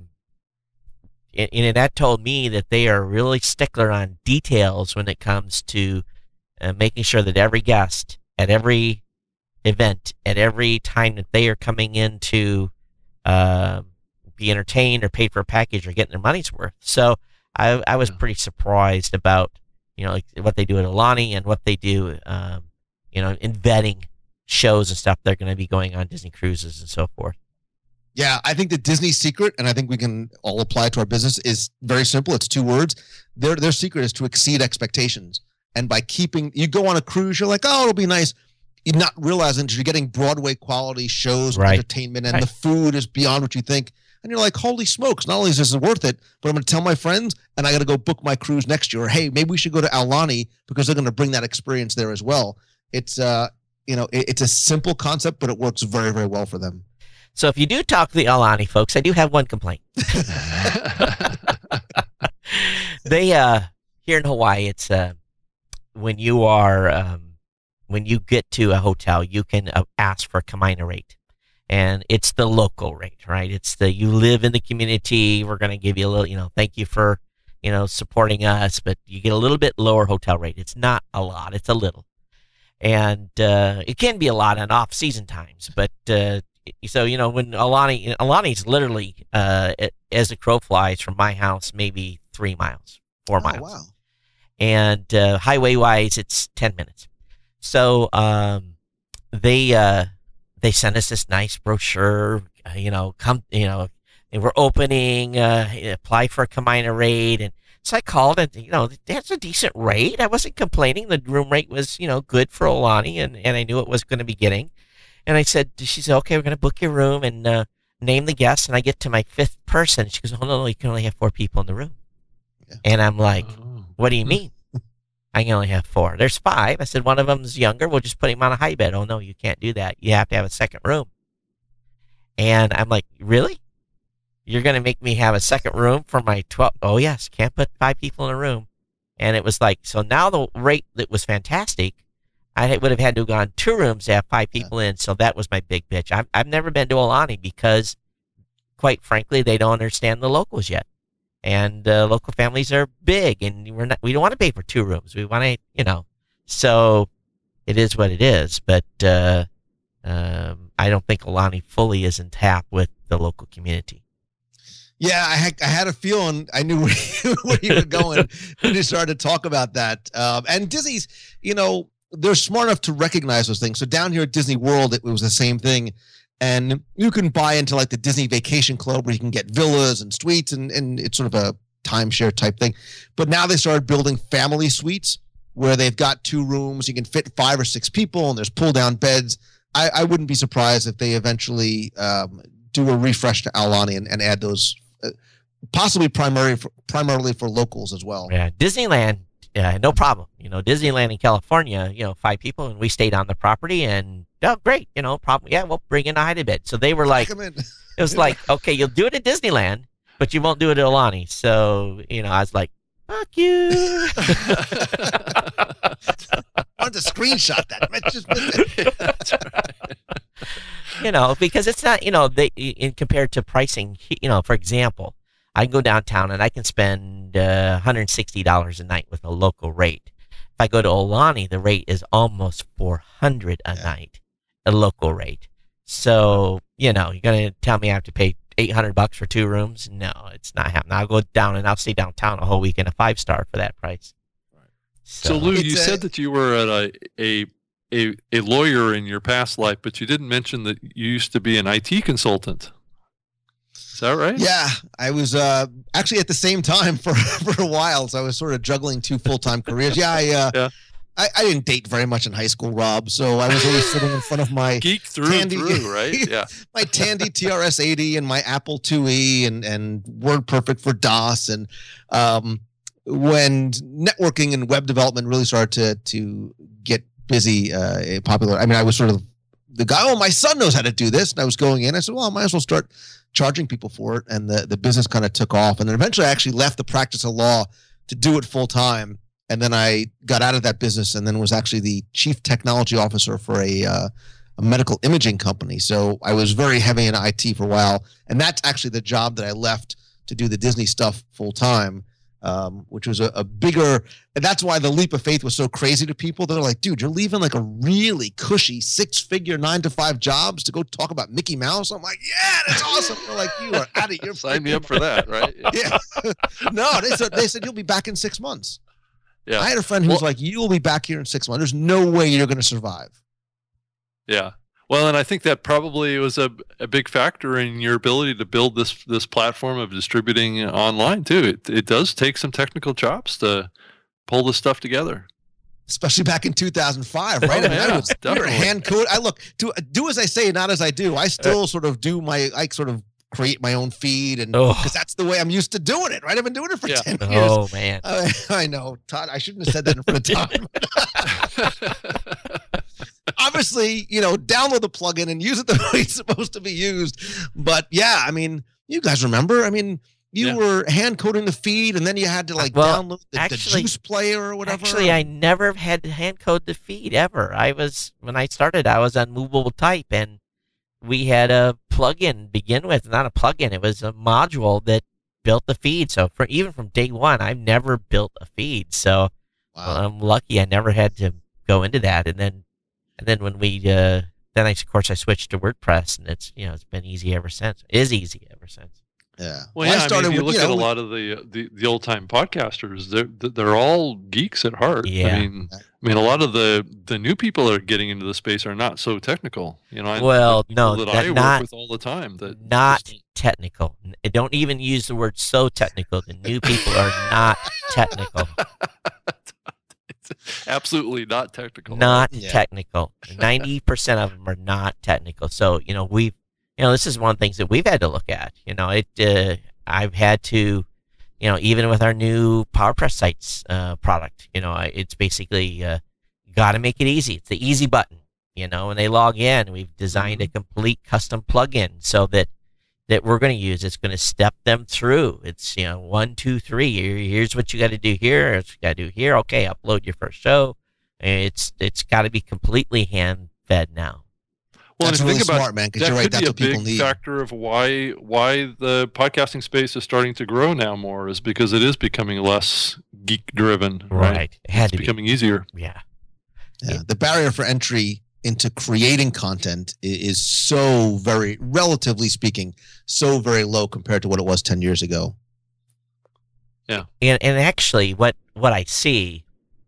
and, and that told me that they are really stickler on details when it comes to uh, making sure that every guest at every event, at every time that they are coming in to uh, be entertained or paid for a package or getting their money's worth. So I, I was pretty surprised about, you know, like what they do at Aulani and what they do, um, you know, in vetting shows and stuff. They're going to be going on Disney cruises and so forth. Yeah, I think the Disney secret, and I think we can all apply it to our business, is very simple. It's two words. Their their secret is to exceed expectations. And by keeping, you go on a cruise, you're like, oh, it'll be nice. you're not realizing that you're getting Broadway quality shows, Right. entertainment, and Right. the food is beyond what you think. And you're like, holy smokes, not only is this worth it, but I'm going to tell my friends and I got to go book my cruise next year. Or, hey, maybe we should go to Aulani because they're going to bring that experience there as well. It's, uh, you know, it, it's a simple concept, but it works very, very well for them. So if you do talk to the Aulani folks, I do have one complaint. They, uh, here in Hawaii, it's, uh, when you are, um, when you get to a hotel, you can uh, ask for a Kamina rate. And it's the local rate, right? It's the, you live in the community. We're going to give you a little, you know, thank you for, you know, supporting us, but you get a little bit lower hotel rate. It's not a lot. It's a little. And, uh, it can be a lot on off season times, but, uh, so, you know, when Aulani, Aulani's literally, uh, as the crow flies from my house, maybe three miles, four Oh, miles. wow. And, uh, highway wise, it's ten minutes. So, um, they, uh, they sent us this nice brochure, uh, you know, come, you know, and we're opening, uh, apply for a Kamina rate. And so I called and, you know, that's a decent rate. I wasn't complaining. The room rate was, you know, good for Aulani, and, and I knew it was going to be getting. And I said, she said, okay, we're going to book your room and uh, name the guests. And I get to my fifth person. She goes, oh, no, no, you can only have four people in the room. Yeah. And I'm like, Oh. what do you mean? I can only have four. There's five. I said, one of them's younger. We'll just put him on a high bed. Oh, no, you can't do that. You have to have a second room. And I'm like, really? You're going to make me have a second room for my twelve? Oh, yes. Can't put five people in a room. And it was like, so now the rate that was fantastic, I would have had to have gone two rooms to have five people in. So that was my big bitch. I've, I've never been to Aulani because, quite frankly, they don't understand the locals yet. And uh, local families are big, and we're not, we don't want to pay for two rooms. We want to, you know, so it is what it is. But uh, um, I don't think Aulani fully is in tap with the local community. Yeah, I had, I had a feeling I knew where, where you were going when you started to talk about that. Um, and Disney's, you know, they're smart enough to recognize those things. So down here at Disney World, it was the same thing. And you can buy into like the Disney Vacation Club where you can get villas and suites, and, and it's sort of a timeshare type thing. But now they started building family suites where they've got two rooms. You can fit five or six people, and there's pull down beds. I, I wouldn't be surprised if they eventually um, do a refresh to Aulani and, and add those, uh, possibly primarily for, primarily for locals as well. Yeah, Disneyland, yeah, no problem. You know, Disneyland in California, you know, five people, and we stayed on the property, and oh, great, you know, problem. Yeah, we'll bring in a hide bed. So they were like, Come in. it was like, okay, you'll do it at Disneyland, but you won't do it at Aulani. So, you know, I was like, fuck you. I wanted to screenshot that. I just missed it. That's right. You know, because it's not, you know, they in compared to pricing, you know, for example, I can go downtown and I can spend uh, one hundred sixty dollars a night with a local rate. If I go to Aulani, the rate is almost four hundred dollars a Yeah. night, a local rate. So, you know, you're going to tell me I have to pay eight hundred bucks for two rooms? No, it's not happening. I'll go down and I'll stay downtown a whole week in a five star for that price. So, Lou, It's you a- said that you were at a, a a a lawyer in your past life, but you didn't mention that you used to be an I T consultant. Is that right? Yeah, I was uh, actually at the same time for, for a while, so I was sort of juggling two full time careers. Yeah, I, uh, Yeah. I I didn't date very much in high school, Rob. So I was always sitting in front of my Geek through and Tandy- through, right? Yeah. my Tandy T R S eighty and my Apple two E and and WordPerfect for DOS, and um, when networking and web development really started to to get busy, uh, popular. I mean, I was sort of the guy. Oh, my son knows how to do this, and I was going in. I said, well, I might as well start charging people for it, and the the business kind of took off. And then eventually, I actually left the practice of law to do it full time. And then I got out of that business, and then was actually the chief technology officer for a uh, a medical imaging company. So I was very heavy in I T for a while, and that's actually the job that I left to do the Disney stuff full time, um, which was a, a bigger. And that's why the leap of faith was so crazy to people. They're like, "Dude, you're leaving like a really cushy six-figure nine to five jobs to go talk about Mickey Mouse." I'm like, "Yeah, that's awesome." They're like, "You are out of your Sign me up for that, right? Yeah. No, they said they said you'll be back in six months. Yeah. I had a friend who was Well- like, "You'll be back here in six months. There's no way you're going to survive." Yeah. Well, and I think that probably was a, a big factor in your ability to build this this platform of distributing online too. It it does take some technical chops to pull this stuff together. especially back in two thousand five, right? Oh, I mean, yeah, I was definitely. hand code. I look, do do as I say, not as I do. I still sort of do my, I sort of create my own feed, and Oh. because that's the way I'm used to doing it, right? I've been doing it for Yeah. ten years. Oh man. I, I know, Todd. I shouldn't have said that in front of Todd. Obviously, you know, download the plugin and use it the way it's supposed to be used. But yeah, I mean, you guys remember? I mean, you Yeah. were hand coding the feed, and then you had to like Well, download the, actually- the Juice Player or whatever. Actually, I never had to hand code the feed ever. I was when I started, I was on Movable Type, and we had a plugin to begin with. Not a plugin; it was a module that built the feed. So, for even from day one, I've never built a feed. So, Wow. I'm lucky I never had to go into that. And then, and then when we, uh, then I, of course, I switched to WordPress, and it's you know it's been easy ever since. It is easy ever since. Yeah. Well, I yeah, I, started mean, if you with, look you know, at a lot of the the, the old time podcasters, they're they're all geeks at heart. Yeah. I mean, I mean, a lot of the the new people that are getting into the space are not so technical. You know, I, Well, the people no, that that I not- work with all the time. That Not just- technical. N- Don't even use the word so technical. The new people are not technical. absolutely not technical. Not Yeah. technical. ninety percent of them are not technical. So, you know, we've, you know, this is one of the things that we've had to look at. You know, it, uh, I've had to, you know, even with our new PowerPress Sites uh, product, you know, I- it's basically uh, got to make it easy. It's the easy button. You know, when they log in, we've designed a complete custom plugin so that that we're going to use. It's going to step them through. It's, you know, one, two, three. Here- Here's what you got to do here. Here's what you got to do here. Okay, upload your first show. It's it's got to be completely hand fed now. Well, That's and if you really think about smart, man, because that you're right. could That's be a what people big need. factor of why why the podcasting space is starting to grow now more is because it is becoming less geek driven. Right. It had It's to be. becoming easier. Yeah. Yeah, the barrier for entry into creating content i- is so very, relatively speaking, so very low compared to what it was ten years ago. And and actually, what what I see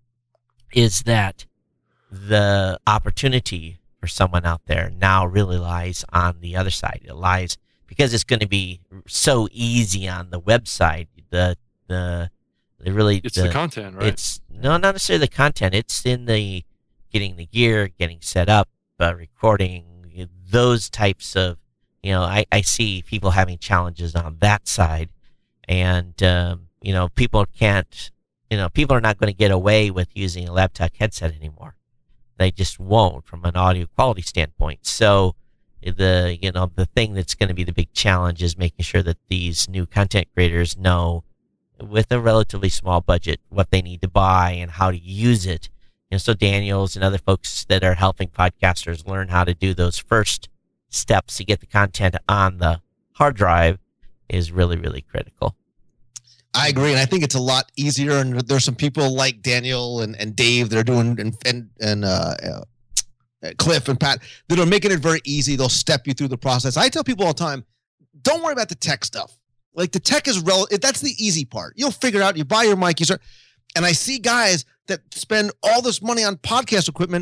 is that the opportunity for someone out there now really lies on the other side. It lies because it's going to be so easy on the website. The the the really It's the, content, right? It's no, not necessarily the content. It's in the getting the gear, getting set up, uh, recording, those types of, you know, I, I see people having challenges on that side. And, um, you know, people can't, you know, people are not going to get away with using a laptop headset anymore. They just won't from an audio quality standpoint. So the, you know, the thing that's going to be the big challenge is making sure that these new content creators know with a relatively small budget what they need to buy and how to use it. And so Daniels and other folks that are helping podcasters learn how to do those first steps to get the content on the hard drive is really, really critical. I agree, and I think it's a lot easier. And there's some people like Daniel and, and Dave that are doing, and and, and uh, uh, Cliff and Pat that are making it very easy. They'll step you through the process. I tell people all the time, don't worry about the tech stuff. Like the tech is rel- that's the easy part. You'll figure it out. You buy your mic, you start. And I see guys that spend all this money on podcast equipment.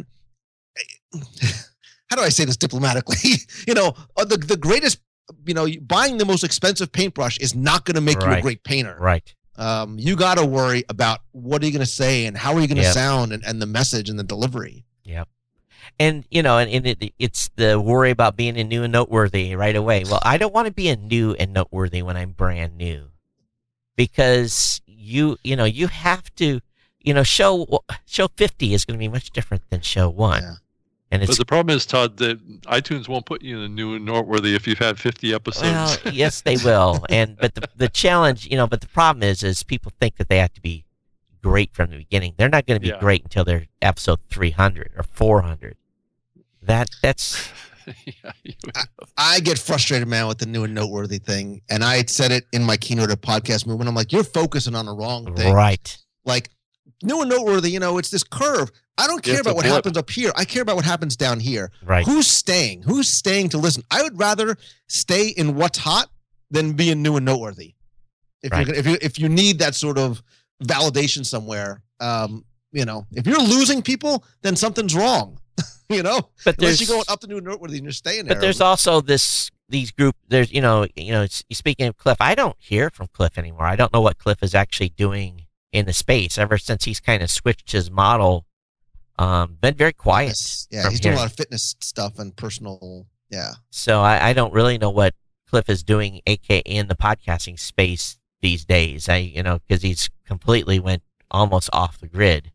How do I say this diplomatically? you know, uh, the the greatest. You know, buying the most expensive paintbrush is not going to make you a Right. great painter. Right. Um, you got to worry about what are you going to say and how are you going to Yep. sound and, and the message and the delivery. Yep. And, you know, and, and it, it's the worry about being a new and noteworthy right away. Well, I don't want to be a new and noteworthy when I'm brand new because you, you know, you have to, you know, show, show fifty is going to be much different than show one. Yeah. And But it's, the problem is, Todd, that iTunes won't put you in the new and noteworthy if you've had fifty episodes. well, yes, they will. And, but the, the challenge, you know, but the problem is, is people think that they have to be great from the beginning. They're not going to be Yeah. great until they're episode three hundred or four hundred. That, that's, yeah, you- I get frustrated, man, with the new and noteworthy thing. And I said it in my keynote at Podcast Movement. I'm like, you're focusing on the wrong thing. right. Like, new and noteworthy, you know, it's this curve. I don't care It's a about what blip. happens up here. I care about what happens down here. Right. Who's staying? Who's staying to listen? I would rather stay in what's hot than being new and noteworthy. If Right. you if you if you need that sort of validation somewhere, um, you know, if you're losing people, then something's wrong. you know, But unless there's, you're going up to new and noteworthy and you're staying there. but there's also this, these group, there's, you know, you know, it's- speaking of Cliff, I don't hear from Cliff anymore. I don't know what Cliff is actually doing in the space ever since he's kind of switched his model Um, been very quiet. Yes. Yeah, from he's doing here. a lot of fitness stuff and personal. Yeah. So I, I don't really know what Cliff is doing, aka in the podcasting space these days. I, you know, because he's completely went almost off the grid,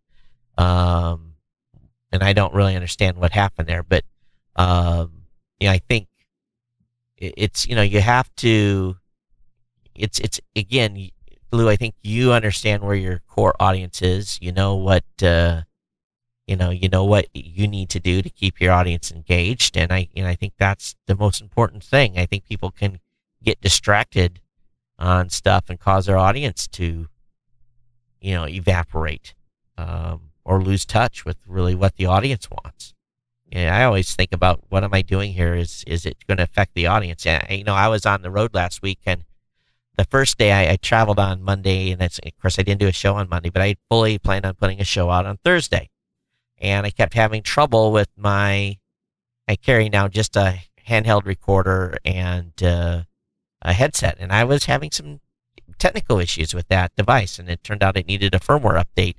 um, and I don't really understand what happened there. But um, yeah, I think it, it's you know you have to. It's it's again, Lou. I think you understand where your core audience is. You know what. Uh, You know, you know what you need to do to keep your audience engaged, and I, and I think that's the most important thing. I think people can get distracted on stuff and cause their audience to, you know, evaporate um, or lose touch with really what the audience wants. And I always think about what am I doing here? Is is it going to affect the audience? And you know, I was on the road last week, and the first day I, I traveled on Monday, and that's, of course I didn't do a show on Monday, but I fully planned on putting a show out on Thursday. And I kept having trouble with my, I carry now just a handheld recorder and uh, a headset. And I was having some technical issues with that device. And it turned out it needed a firmware update.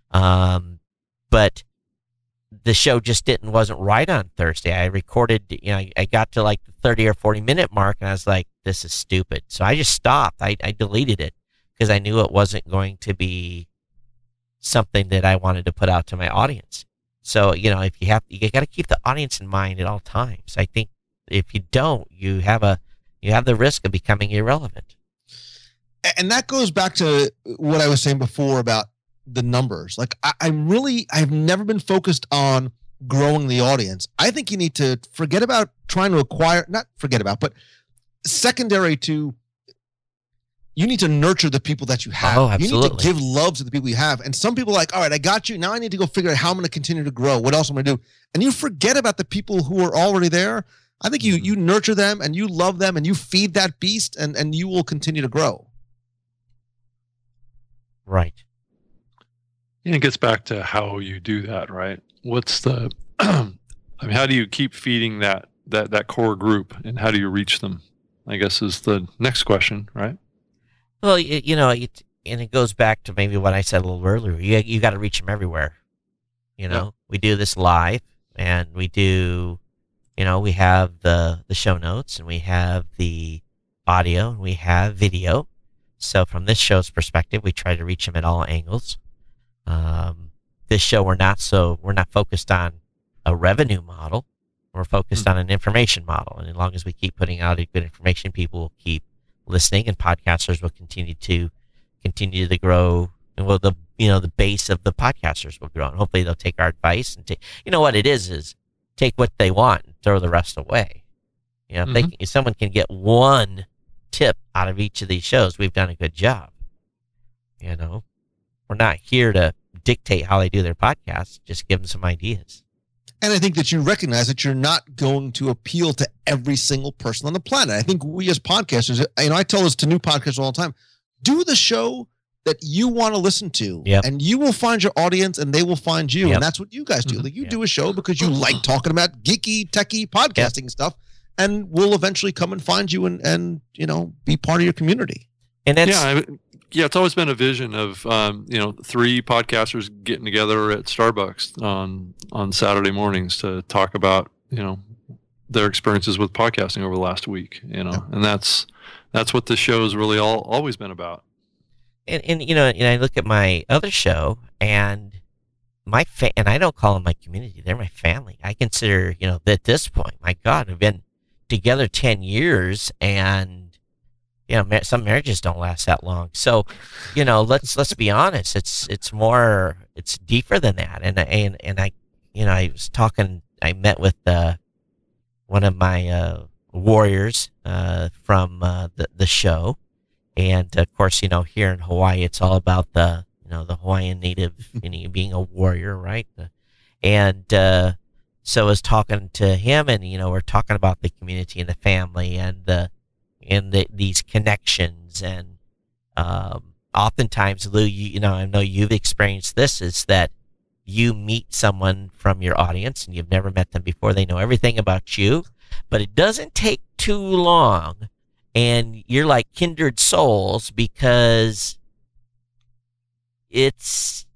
Um, but the show just didn't, wasn't right on Thursday. I recorded, you know, I, I got to like the thirty or forty minute mark and I was like, this is stupid. So I just stopped. I, I deleted it because I knew it wasn't going to be something that I wanted to put out to my audience. So, you know, if you have, you got to keep the audience in mind at all times. I think if you don't, you have a, you have the risk of becoming irrelevant. And that goes back to what I was saying before about the numbers. Like I, I really, I've never been focused on growing the audience. I think you need to forget about trying to acquire, not forget about, but secondary to, you need to nurture the people that you have. Oh, absolutely. You need to give love to the people you have. And some people are like, all right, I got you. Now I need to go figure out how I'm going to continue to grow. What else am I going to do? And you forget about the people who are already there. I think you you nurture them and you love them and you feed that beast and, and you will continue to grow. Right. And it gets back to how you do that, right? What's the, I mean, how do you keep feeding that, that, that core group and how do you reach them? I guess is the next question, right? Well, you, you know, it, and it goes back to maybe what I said a little earlier. You you got to reach them everywhere. You know, yeah. We do this live, and we do, you know, we have the the show notes, and we have the audio, and we have video. So from this show's perspective, we try to reach them at all angles. Um, this show, we're not so we're not focused on a revenue model. We're focused mm-hmm. on an information model, and as long as we keep putting out good information, people will keep listening, and podcasters will continue to continue to grow, and will the you know the base of the podcasters will grow, and hopefully they'll take our advice and take, you know what it is is take what they want and throw the rest away. You know, if, mm-hmm. they, if someone can get one tip out of each of these shows, we've done a good job. You know, we're not here to dictate how they do their podcasts; just give them some ideas. And I think that you recognize that you're not going to appeal to every single person on the planet. I think we as podcasters, you know, I tell this to new podcasters all the time, do the show that you want to listen to, yep. and you will find your audience and they will find you. Yep. And that's what you guys do. Like you yep. do a show because you like talking about geeky, techie podcasting yep. stuff, and we'll eventually come and find you and, and, you know, be part of your community. And that's, yeah, I, yeah, it's always been a vision of, um, you know, three podcasters getting together at Starbucks on, on Saturday mornings to talk about, you know, their experiences with podcasting over the last week, you know, yeah. and that's, that's what this show has really all, always been about. And, and, you know, and I look at my other show and my, fa- and I don't call them my community. They're my family. I consider, you know, at this point, my God, we've been together ten years, and, you know, some marriages don't last that long. So, you know, let's let's be honest. It's it's more it's deeper than that. And and and I, you know, I was talking. I met with uh, one of my uh, warriors uh, from uh, the the show, and of course, you know, here in Hawaii, it's all about the you know the Hawaiian native, you know, being a warrior, right? And uh, so I was talking to him, and you know, we're talking about the community and the family and the. And the, these connections, and um, oftentimes, Lou, you, you know, I know you've experienced this, is that you meet someone from your audience and you've never met them before. They know everything about you, but it doesn't take too long, and you're like kindred souls because it's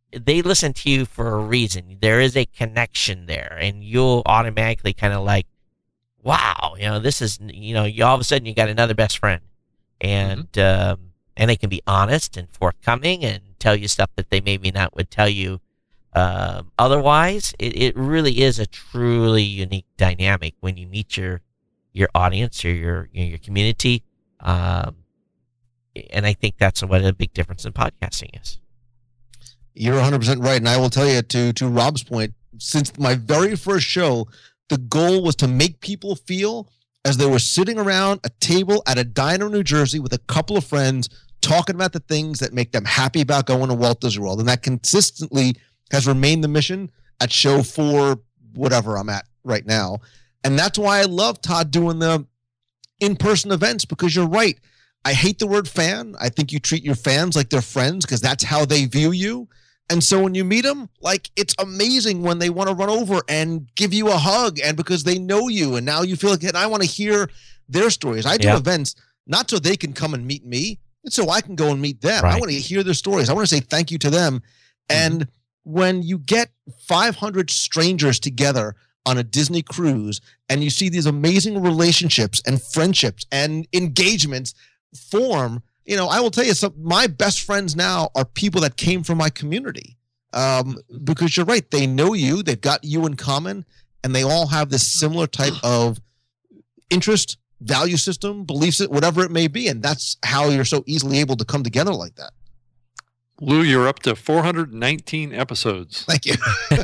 they listen to you for a reason. There is a connection there, and you'll automatically kind of like, wow, you know, this is, you know, you all of a sudden you got another best friend, and mm-hmm. um, and they can be honest and forthcoming and tell you stuff that they maybe not would tell you um, otherwise. It, it really is a truly unique dynamic when you meet your your audience or your your, your community, um, and I think that's what a big difference in podcasting is. You're one hundred percent right, and I will tell you, to to Rob's point, since my very first show, the goal was to make people feel as they were sitting around a table at a diner in New Jersey with a couple of friends talking about the things that make them happy about going to Walt Disney World. And that consistently has remained the mission at show four, whatever I'm at right now. And that's why I love Todd doing the in-person events, because you're right. I hate the word fan. I think you treat your fans like they're friends because that's how they view you. And so when you meet them, like, it's amazing when they want to run over and give you a hug, and because they know you, and now you feel like, and I want to hear their stories. I do yeah. events not so they can come and meet me, it's so I can go and meet them. Right. I want to hear their stories. I want to say thank you to them. Mm-hmm. And when you get five hundred strangers together on a Disney cruise, and you see these amazing relationships and friendships and engagements form, you know, I will tell you, some my best friends now are people that came from my community, um, because you're right. They know you, they've got you in common, and they all have this similar type of interest, value system, beliefs, whatever it may be. And that's how you're so easily able to come together like that. Lou, you're up to four hundred nineteen episodes. Thank you.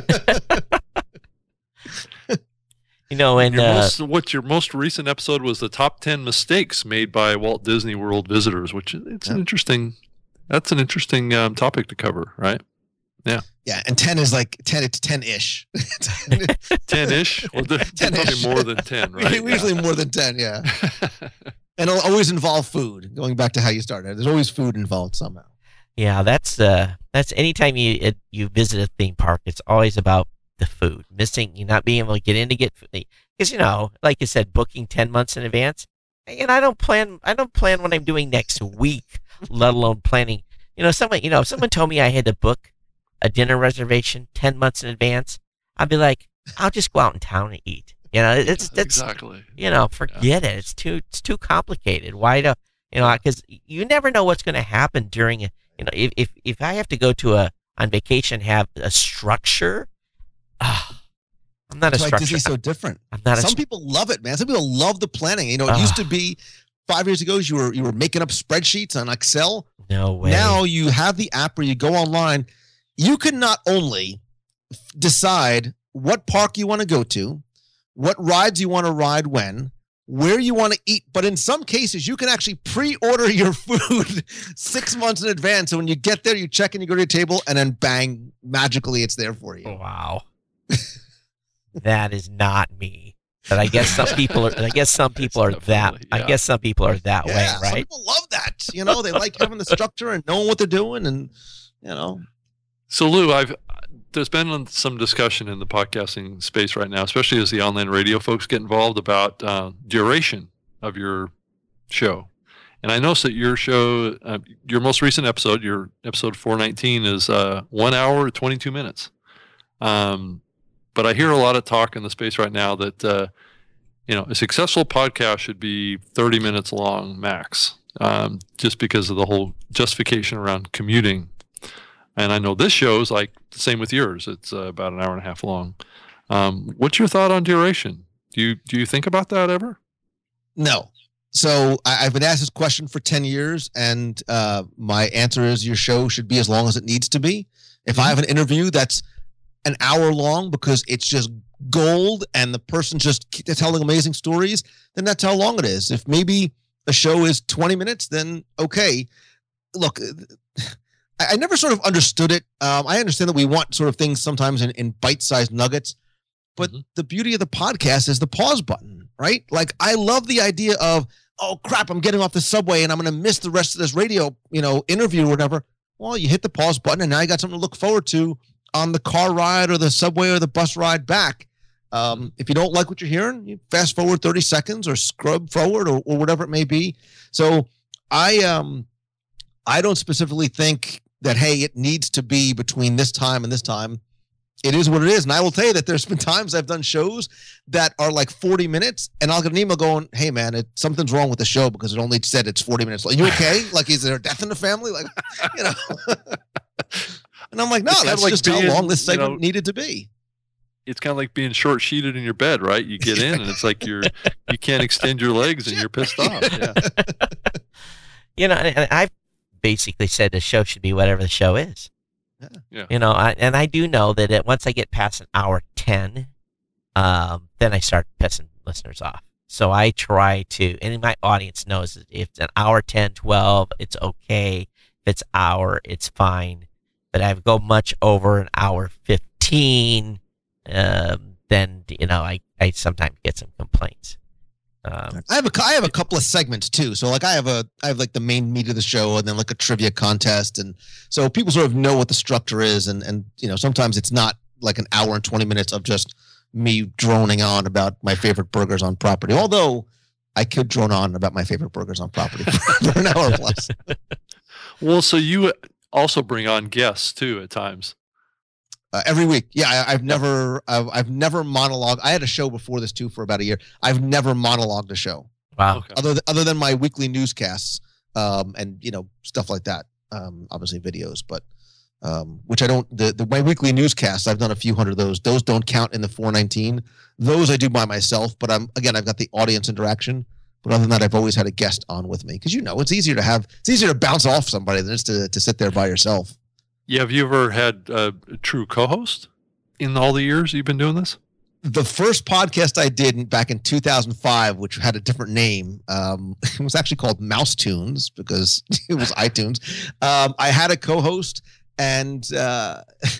You know, and your uh, most, what your most recent episode was the top ten mistakes made by Walt Disney World visitors, which it's yeah. an interesting, that's an interesting um, topic to cover, right? Yeah. Yeah, and ten is like ten. It's ten-ish. ten-ish? Well, ten-ish. Probably more than ten, right? We usually more than ten, yeah. And it'll always involve food. Going back to how you started, there's always food involved somehow. Yeah, that's uh, that's anytime you it, you visit a theme park, it's always about the food. Missing, you not being able to get in to get food, because you know, like you said, booking ten months in advance. And I don't plan. I don't plan what I'm doing next week, let alone planning. You know, someone, you know, if someone told me I had to book a dinner reservation ten months in advance, I'd be like, I'll just go out in town and eat. You know, it's that's exactly. You know, forget yeah. it. It's too it's too complicated. Why do you know? Because you never know what's going to happen during a. You know, if if if I have to go to a on vacation, have a structure. Uh, I'm not That's a why structure. Disney's so different. I'm not. Some a, people love it, man. Some people love the planning. You know, it uh, used to be five years ago. You were you were making up spreadsheets on Excel. No way. Now you have the app where you go online. You can not only decide what park you want to go to, what rides you want to ride when, where you want to eat, but in some cases, you can actually pre-order your food six months in advance. So when you get there, you check in, you go to your table, and then bang, magically it's there for you. Wow. That is not me. But I guess some people are I guess some people are that yeah. I guess some people are that yeah, way, right? Some people love that. You know, they like having the structure and knowing what they're doing, and you know. So Lou, I've there's been some discussion in the podcasting space right now, especially as the online radio folks get involved, about uh, duration of your show. And I noticed that your show, uh, your most recent episode, your episode four nineteen, is uh, one hour twenty-two minutes. Um, but I hear a lot of talk in the space right now that uh, you know, a successful podcast should be thirty minutes long max, um, just because of the whole justification around commuting. And I know this show is like the same with yours. It's uh, about an hour and a half long. Um, what's your thought on duration? Do you do you think about that ever? No. So I, I've been asked this question for ten years, and uh, my answer is your show should be as long as it needs to be. If I have an interview that's an hour long because it's just gold and the person's just telling amazing stories, then that's how long it is. If maybe a show is twenty minutes, then okay. Look, I never sort of understood it. Um, I understand that we want sort of things sometimes in, in bite-sized nuggets, but mm-hmm. the beauty of the podcast is the pause button, right? Like, I love the idea of, oh, crap, I'm getting off the subway and I'm going to miss the rest of this radio, you know, interview or whatever. Well, you hit the pause button and now you got something to look forward to on the car ride or the subway or the bus ride back. Um, if you don't like what you're hearing, you fast forward thirty seconds or scrub forward or, or whatever it may be. So I, um, I don't specifically think that, hey, it needs to be between this time and this time, it is what it is. And I will tell you that there's been times I've done shows that are like forty minutes, and I'll get an email going, hey, man, it, something's wrong with the show because it only said it's forty minutes. Like, you okay? Like, is there a death in the family? Like, you know. And I'm like, no, It's that's like just being, how long this segment you know, needed to be. It's kind of like being short sheeted in your bed, right? You get in and it's like you're you can't extend your legs and you're pissed off. Yeah. You know, and I've basically said the show should be whatever the show is. Yeah. You know, I, and I do know that it, once I get past an hour ten, um, then I start pissing listeners off. So I try to, and my audience knows that if it's an hour ten, twelve, it's okay. If it's hour, it's fine. But I go much over an hour fifteen, um, then, you know, I, I sometimes get some complaints. Um, I have a I have a couple of segments too. So like I have a I have like the main meat of the show, and then like a trivia contest, and so people sort of know what the structure is, and and you know sometimes it's not like an hour and twenty minutes of just me droning on about my favorite burgers on property. Although I could drone on about my favorite burgers on property for an hour plus. Well, so you also bring on guests too at times. Uh, every week, yeah. I, I've never, I've, I've never monologued. I had a show before this too for about a year. I've never monologued a show. wow. Okay. Other th- other than my weekly newscasts, um, and you know stuff like that. Um, obviously videos, but um, which I don't. The, the my weekly newscasts, I've done a few hundred of those. Those don't count in the four nineteen. Those I do by myself. But I'm again, I've got the audience interaction. But other than that, I've always had a guest on with me because you know it's easier to have. It's easier to bounce off somebody than just to to sit there by yourself. Yeah, have you ever had a true co-host in all the years you've been doing this? The first podcast I did back in two thousand five, which had a different name, um, it was actually called Mouse Tunes because it was iTunes. Um, I had a co-host, and uh,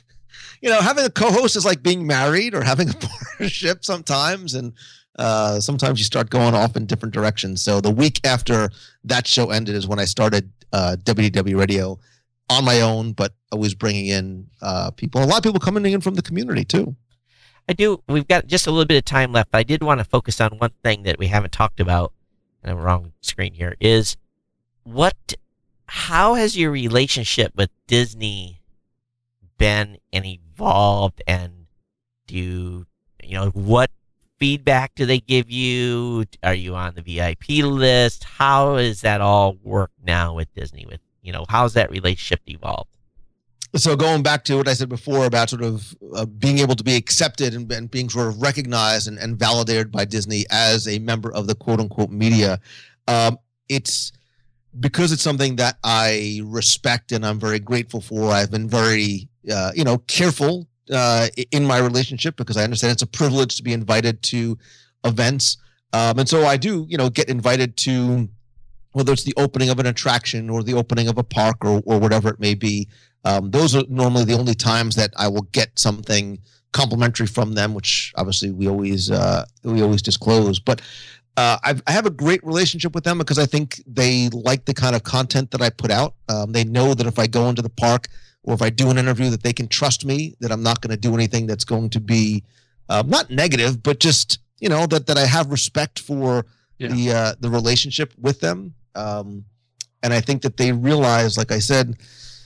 you know, having a co-host is like being married or having a partnership sometimes, and uh, sometimes you start going off in different directions. So the week after that show ended is when I started uh, W D W Radio on my own, but always bringing in uh, people. A lot of people coming in from the community too. I do. We've got just a little bit of time left. I did want to focus on one thing that we haven't talked about, and I'm wrong screen here, is what, how has your relationship with Disney been and evolved, and do you, you know, what feedback do they give you? Are you on the V I P list? How does that all work now with Disney? With, you know, how's that relationship evolved? So going back to what I said before about sort of uh, being able to be accepted and, and being sort of recognized and, and validated by Disney as a member of the quote unquote media, um, it's because it's something that I respect and I'm very grateful for. I've been very, uh, you know, careful uh, in my relationship because I understand it's a privilege to be invited to events. Um, and so I do, you know, get invited to whether it's the opening of an attraction or the opening of a park or, or whatever it may be. Um, those are normally the only times that I will get something complimentary from them, which obviously we always uh, we always disclose. But uh, I've, I have a great relationship with them because I think they like the kind of content that I put out. Um, they know that if I go into the park or if I do an interview, that they can trust me, that I'm not going to do anything that's going to be uh, not negative, but just, you know, that that I have respect for yeah. the uh, the relationship with them. Um, and I think that they realize, like I said,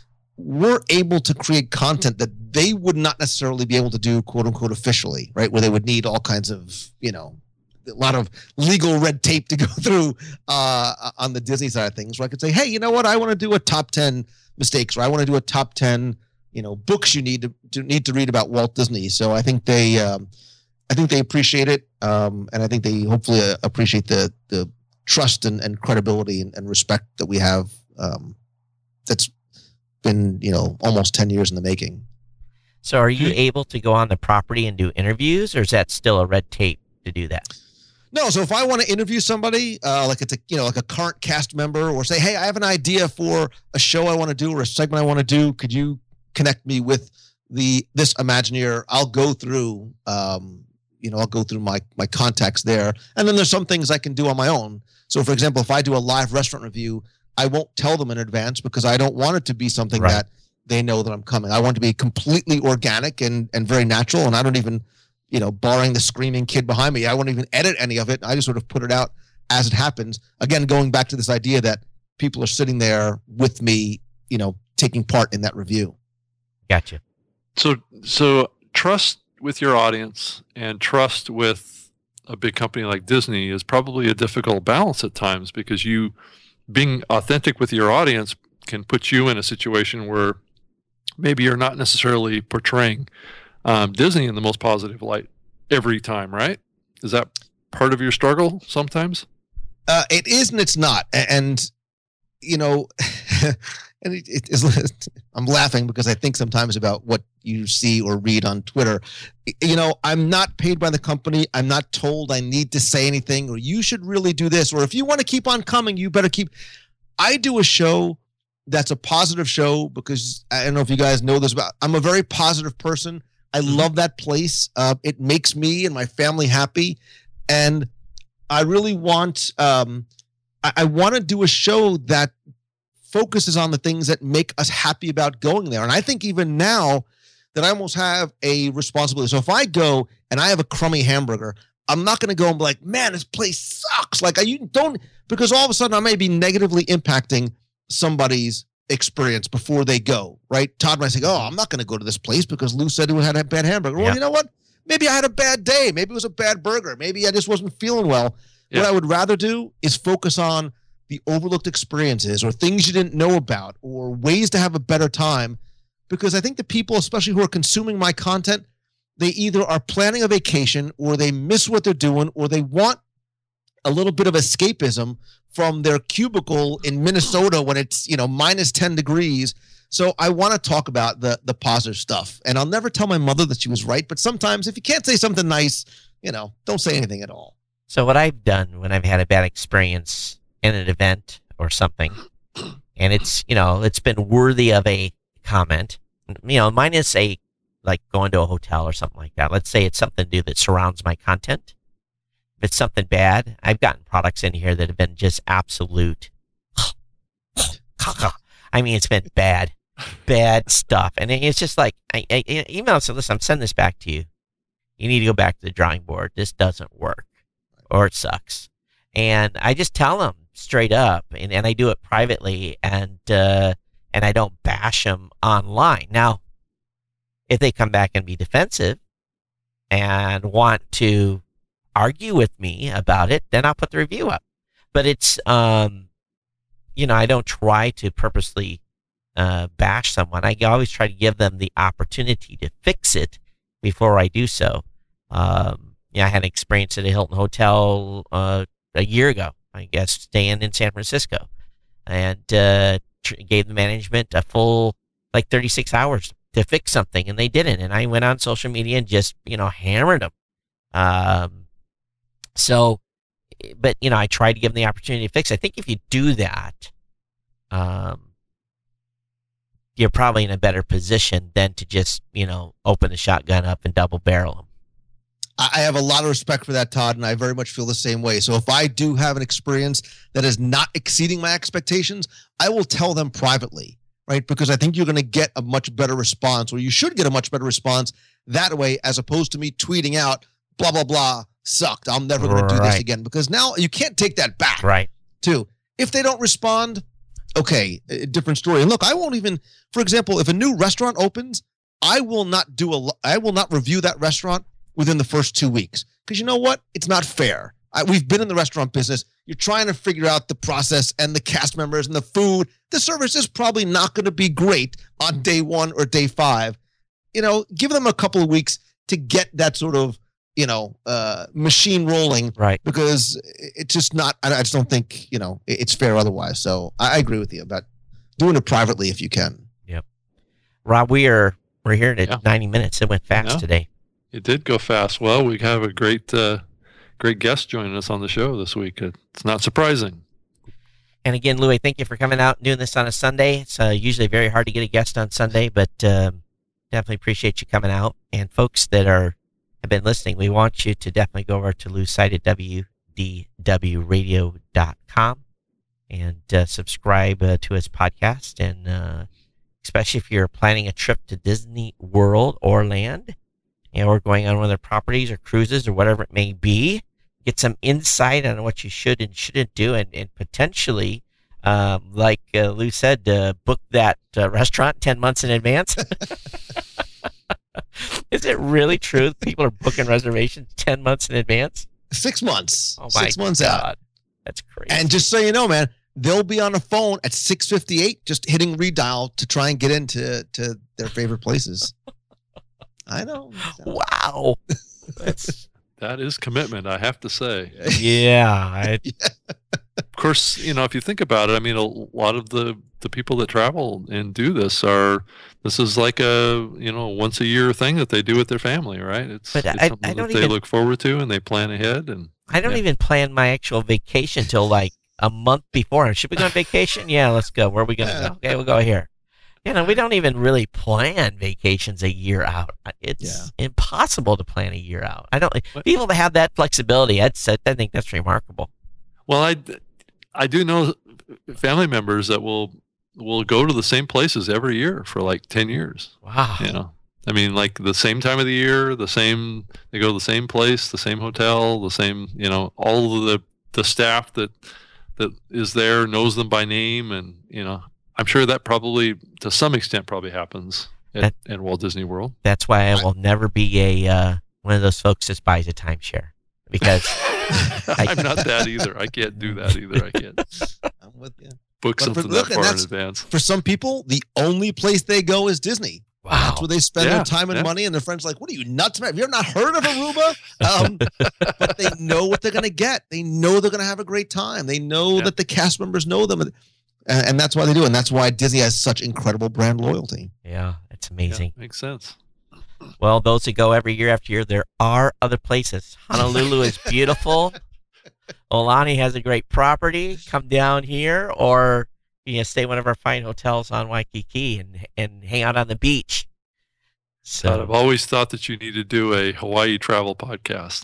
we're able to create content that they would not necessarily be able to do, quote unquote, officially, right? Where they would need all kinds of, you know, a lot of legal red tape to go through uh, on the Disney side of things, where I could say, hey, you know what? I want to do a top ten mistakes, or I want to do a top ten, you know, books you need to, to need to read about Walt Disney. So I think they, um, I think they appreciate it. Um, and I think they hopefully uh, appreciate the, the trust and, and credibility and, and respect that we have. Um, that's been, you know, almost ten years in the making. So are you able to go on the property and do interviews, or is that still a red tape to do that? No. So if I want to interview somebody, uh, like it's a, you know, like a current cast member, or say, hey, I have an idea for a show I want to do or a segment I want to do, could you connect me with the, this Imagineer? I'll go through, um, you know, I'll go through my, my contacts there. And then there's some things I can do on my own. So for example, if I do a live restaurant review, I won't tell them in advance because I don't want it to be something right. that they know that I'm coming. I want it to be completely organic and, and very natural. And I don't even, you know, barring the screaming kid behind me, I won't even edit any of it. I just sort of put it out as it happens. Again, going back to this idea that people are sitting there with me, you know, taking part in that review. Gotcha. So, so trust with your audience and trust with a big company like Disney is probably a difficult balance at times, because you being authentic with your audience can put you in a situation where maybe you're not necessarily portraying um, Disney in the most positive light every time, right? Is that part of your struggle sometimes? Uh, it is and it's not. And, you know, and it, it is, I'm laughing because I think sometimes about what you see or read on Twitter. You know, I'm not paid by the company. I'm not told I need to say anything, or you should really do this, or if you want to keep on coming, you better keep. I do a show that's a positive show because I don't know if you guys know this, but I'm a very positive person. I love that place. Uh, it makes me and my family happy. And I really want, um, I, I want to do a show that focuses on the things that make us happy about going there. And I think even now that I almost have a responsibility. So if I go and I have a crummy hamburger, I'm not going to go and be like, man, this place sucks. Like I you don't, because all of a sudden I may be negatively impacting somebody's experience before they go, right? Todd might say, oh, I'm not going to go to this place because Lou said it had a bad hamburger. Well, yeah. You know what? Maybe I had a bad day. Maybe it was a bad burger. Maybe I just wasn't feeling well. Yeah. What I would rather do is focus on the overlooked experiences or things you didn't know about or ways to have a better time, because I think the people, especially who are consuming my content, they either are planning a vacation or they miss what they're doing or they want a little bit of escapism from their cubicle in Minnesota when it's, you know, minus ten degrees. So I want to talk about the the positive stuff. And I'll never tell my mother that she was right, but sometimes if you can't say something nice, you know, don't say anything at all. So what I've done when I've had a bad experience in an event or something, and it's, you know, it's been worthy of a comment, you know, minus a, like going to a hotel or something like that. Let's say it's something to do that surrounds my content. If it's something bad, I've gotten products in here that have been just absolute. I mean, it's been bad, bad stuff. And it's just like, I, I email said, listen, I'm sending this back to you. You need to go back to the drawing board. This doesn't work or it sucks. And I just tell them straight up, and, and I do it privately, and uh, and I don't bash them online. Now, if they come back and be defensive and want to argue with me about it, then I'll put the review up. But it's, um, you know, I don't try to purposely uh, bash someone. I always try to give them the opportunity to fix it before I do so. Um, yeah, I had an experience at a Hilton Hotel uh, a year ago, I guess, staying in San Francisco, and uh, tr- gave the management a full, like, thirty-six hours to fix something, and they didn't. And I went on social media and just, you know, hammered them. Um, so, but, you know, I tried to give them the opportunity to fix it. I think if you do that, um, you're probably in a better position than to just, you know, open the shotgun up and double barrel them. I have a lot of respect for that, Todd, and I very much feel the same way. So if I do have an experience that is not exceeding my expectations, I will tell them privately, right? Because I think you're going to get a much better response, or you should get a much better response that way, as opposed to me tweeting out, blah, blah, blah, sucked. I'm never going to do Right. this again, because now you can't take that back. Right. Too. If they don't respond, okay, a different story. And look, I won't even, for example, if a new restaurant opens, I will not do a, I will not review that restaurant within the first two weeks. Because you know what? It's not fair. I, we've been in the restaurant business. You're trying to figure out the process and the cast members and the food. The service is probably not going to be great on day one or day five. You know, give them a couple of weeks to get that sort of, you know, uh, machine rolling. Right. Because it's just not, I, I just don't think, you know, it's fair otherwise. So I, I agree with you about doing it privately if you can. Yep. Rob, we are, we're here at Yeah. ninety minutes. It went fast Yeah. today. It did go fast. Well, we have a great, uh, great guest joining us on the show this week. It's not surprising. And again, Louis, thank you for coming out and doing this on a Sunday. It's uh, usually very hard to get a guest on Sunday, but um, definitely appreciate you coming out. And folks that are have been listening, we want you to definitely go over to Lou's site at w d w radio dot com and uh, subscribe uh, to his podcast. And uh, especially if you're planning a trip to Disney World or Land, you know, or going on one of their properties or cruises or whatever it may be, get some insight on what you should and shouldn't do, and, and potentially Um, like uh, Lou said, uh, book that uh, restaurant ten months in advance. Is it really true that people are booking reservations ten months in advance? Six months. Oh my Six months God. out. That's crazy. And just so you know, man, they'll be on a phone at six fifty-eight, just hitting redial to try and get into to their favorite places. I know. Wow. That's That is commitment, I have to say. yeah. I, Of course, you know, if you think about it, I mean, a lot of the, the people that travel and do this are, this is like a, you know, once a year thing that they do with their family, right? It's, But it's I- something I don't that they even- look forward to and they plan ahead. And I don't Yeah. even plan my actual vacation till like a month before. Should we go on vacation? Yeah, let's go. Where are we going to go? Okay, we'll go here. You know, we don't even really plan vacations a year out. It's impossible to plan a year out. I don't. What? People that have that flexibility, I'd say, I think that's remarkable. well, I, I do know family members that will, will go to the same places every year for like ten years, Wow. you know. I mean, like the same time of the year, the same, they go to the same place, the same hotel, the same, you know, all of the, the staff that, that is there knows them by name. And, you know, I'm sure that probably to some extent probably happens at, at Walt Disney World. That's why I will never be a uh, one of those folks that buys a timeshare because I'm not that either. I can't do that either. I can't I'm with you. book But for- something look, that and far in that's- advance. For some people, the only place they go is Disney. wow. That's where they spend Yeah, their time and yeah. money, and their friends are like, what are you, nuts, man? Have you ever not heard of Aruba? Um, but they know what they're going to get. They know they're going to have a great time. They know Yeah. that the cast members know them. And, and that's why they do. And that's why Disney has such incredible brand loyalty. Yeah, it's Yeah, amazing. makes sense. Well, those that go every year after year, there are other places. Honolulu is beautiful. Olani has a great property. Come down here, or you know, stay at one of our fine hotels on Waikiki and and hang out on the beach. But I've So always thought that you need to do a Hawaii travel podcast.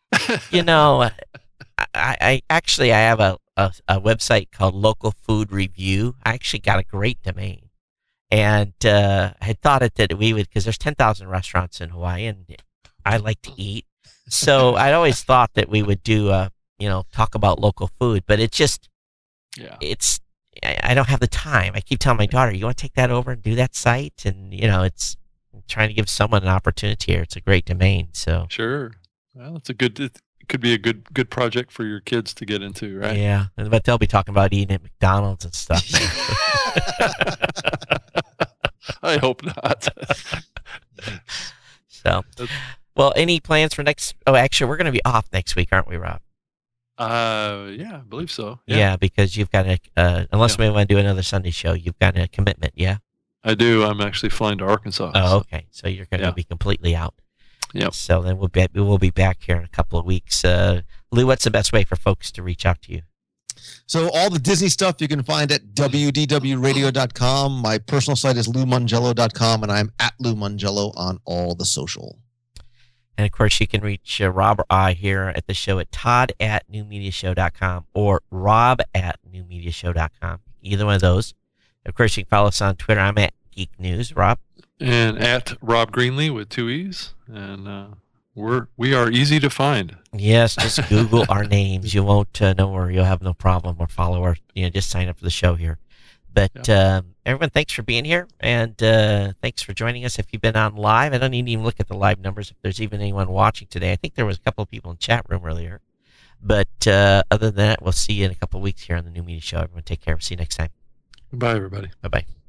you know, I, I actually I have a, a a website called Local Food Review. I actually got a great domain, and uh, I had thought it that we would because there's ten thousand restaurants in Hawaii, and I like to eat. So I'd always thought that we would do a you know talk about local food, but it just Yeah. it's I, I don't have the time. I keep telling my daughter, "You want to take that over and do that site?" And you know, it's I'm trying to give someone an opportunity here. It's a great domain, so Sure. Well, it's a good, it could be a good, good project for your kids to get into, right? yeah. And- But they'll be talking about eating at McDonald's and stuff. I hope not. So, well, any plans for next? Oh, actually, we're going to be off next week, aren't we, Rob? Uh, yeah, I believe so. Yeah, because you've got a uh, unless Yeah. we want to do another Sunday show, you've got a commitment. Yeah. I do. I'm actually flying to Arkansas. Oh, so- okay. So you're going to Yeah. be completely out. Yep. So then we'll be we'll be back here in a couple of weeks. Uh, Lou, what's the best way for folks to reach out to you? So all the Disney stuff you can find at w d w radio dot com. My personal site is lou mongello dot com, and I'm at Lou Mongello on all the social. And of course, you can reach uh, Rob or I here at the show at Todd at new media show dot com or Rob at new media show dot com. Either one of those. Of course, you can follow us on Twitter. I'm at Geek News. Rob? And at Rob Greenlee with two E's. And uh, we're, we are easy to find. Yes, just Google our names. You won't uh, know where you'll have no problem or follow our, you know, just sign up for the show here. But um, everyone, thanks for being here. And uh, thanks for joining us. If you've been on live, I don't even look at the live numbers if there's even anyone watching today. I think there was a couple of people in the chat room earlier. But uh, other than that, we'll see you in a couple of weeks here on the New Media Show. Everyone take care. We'll see you next time. Bye, everybody. Bye-bye.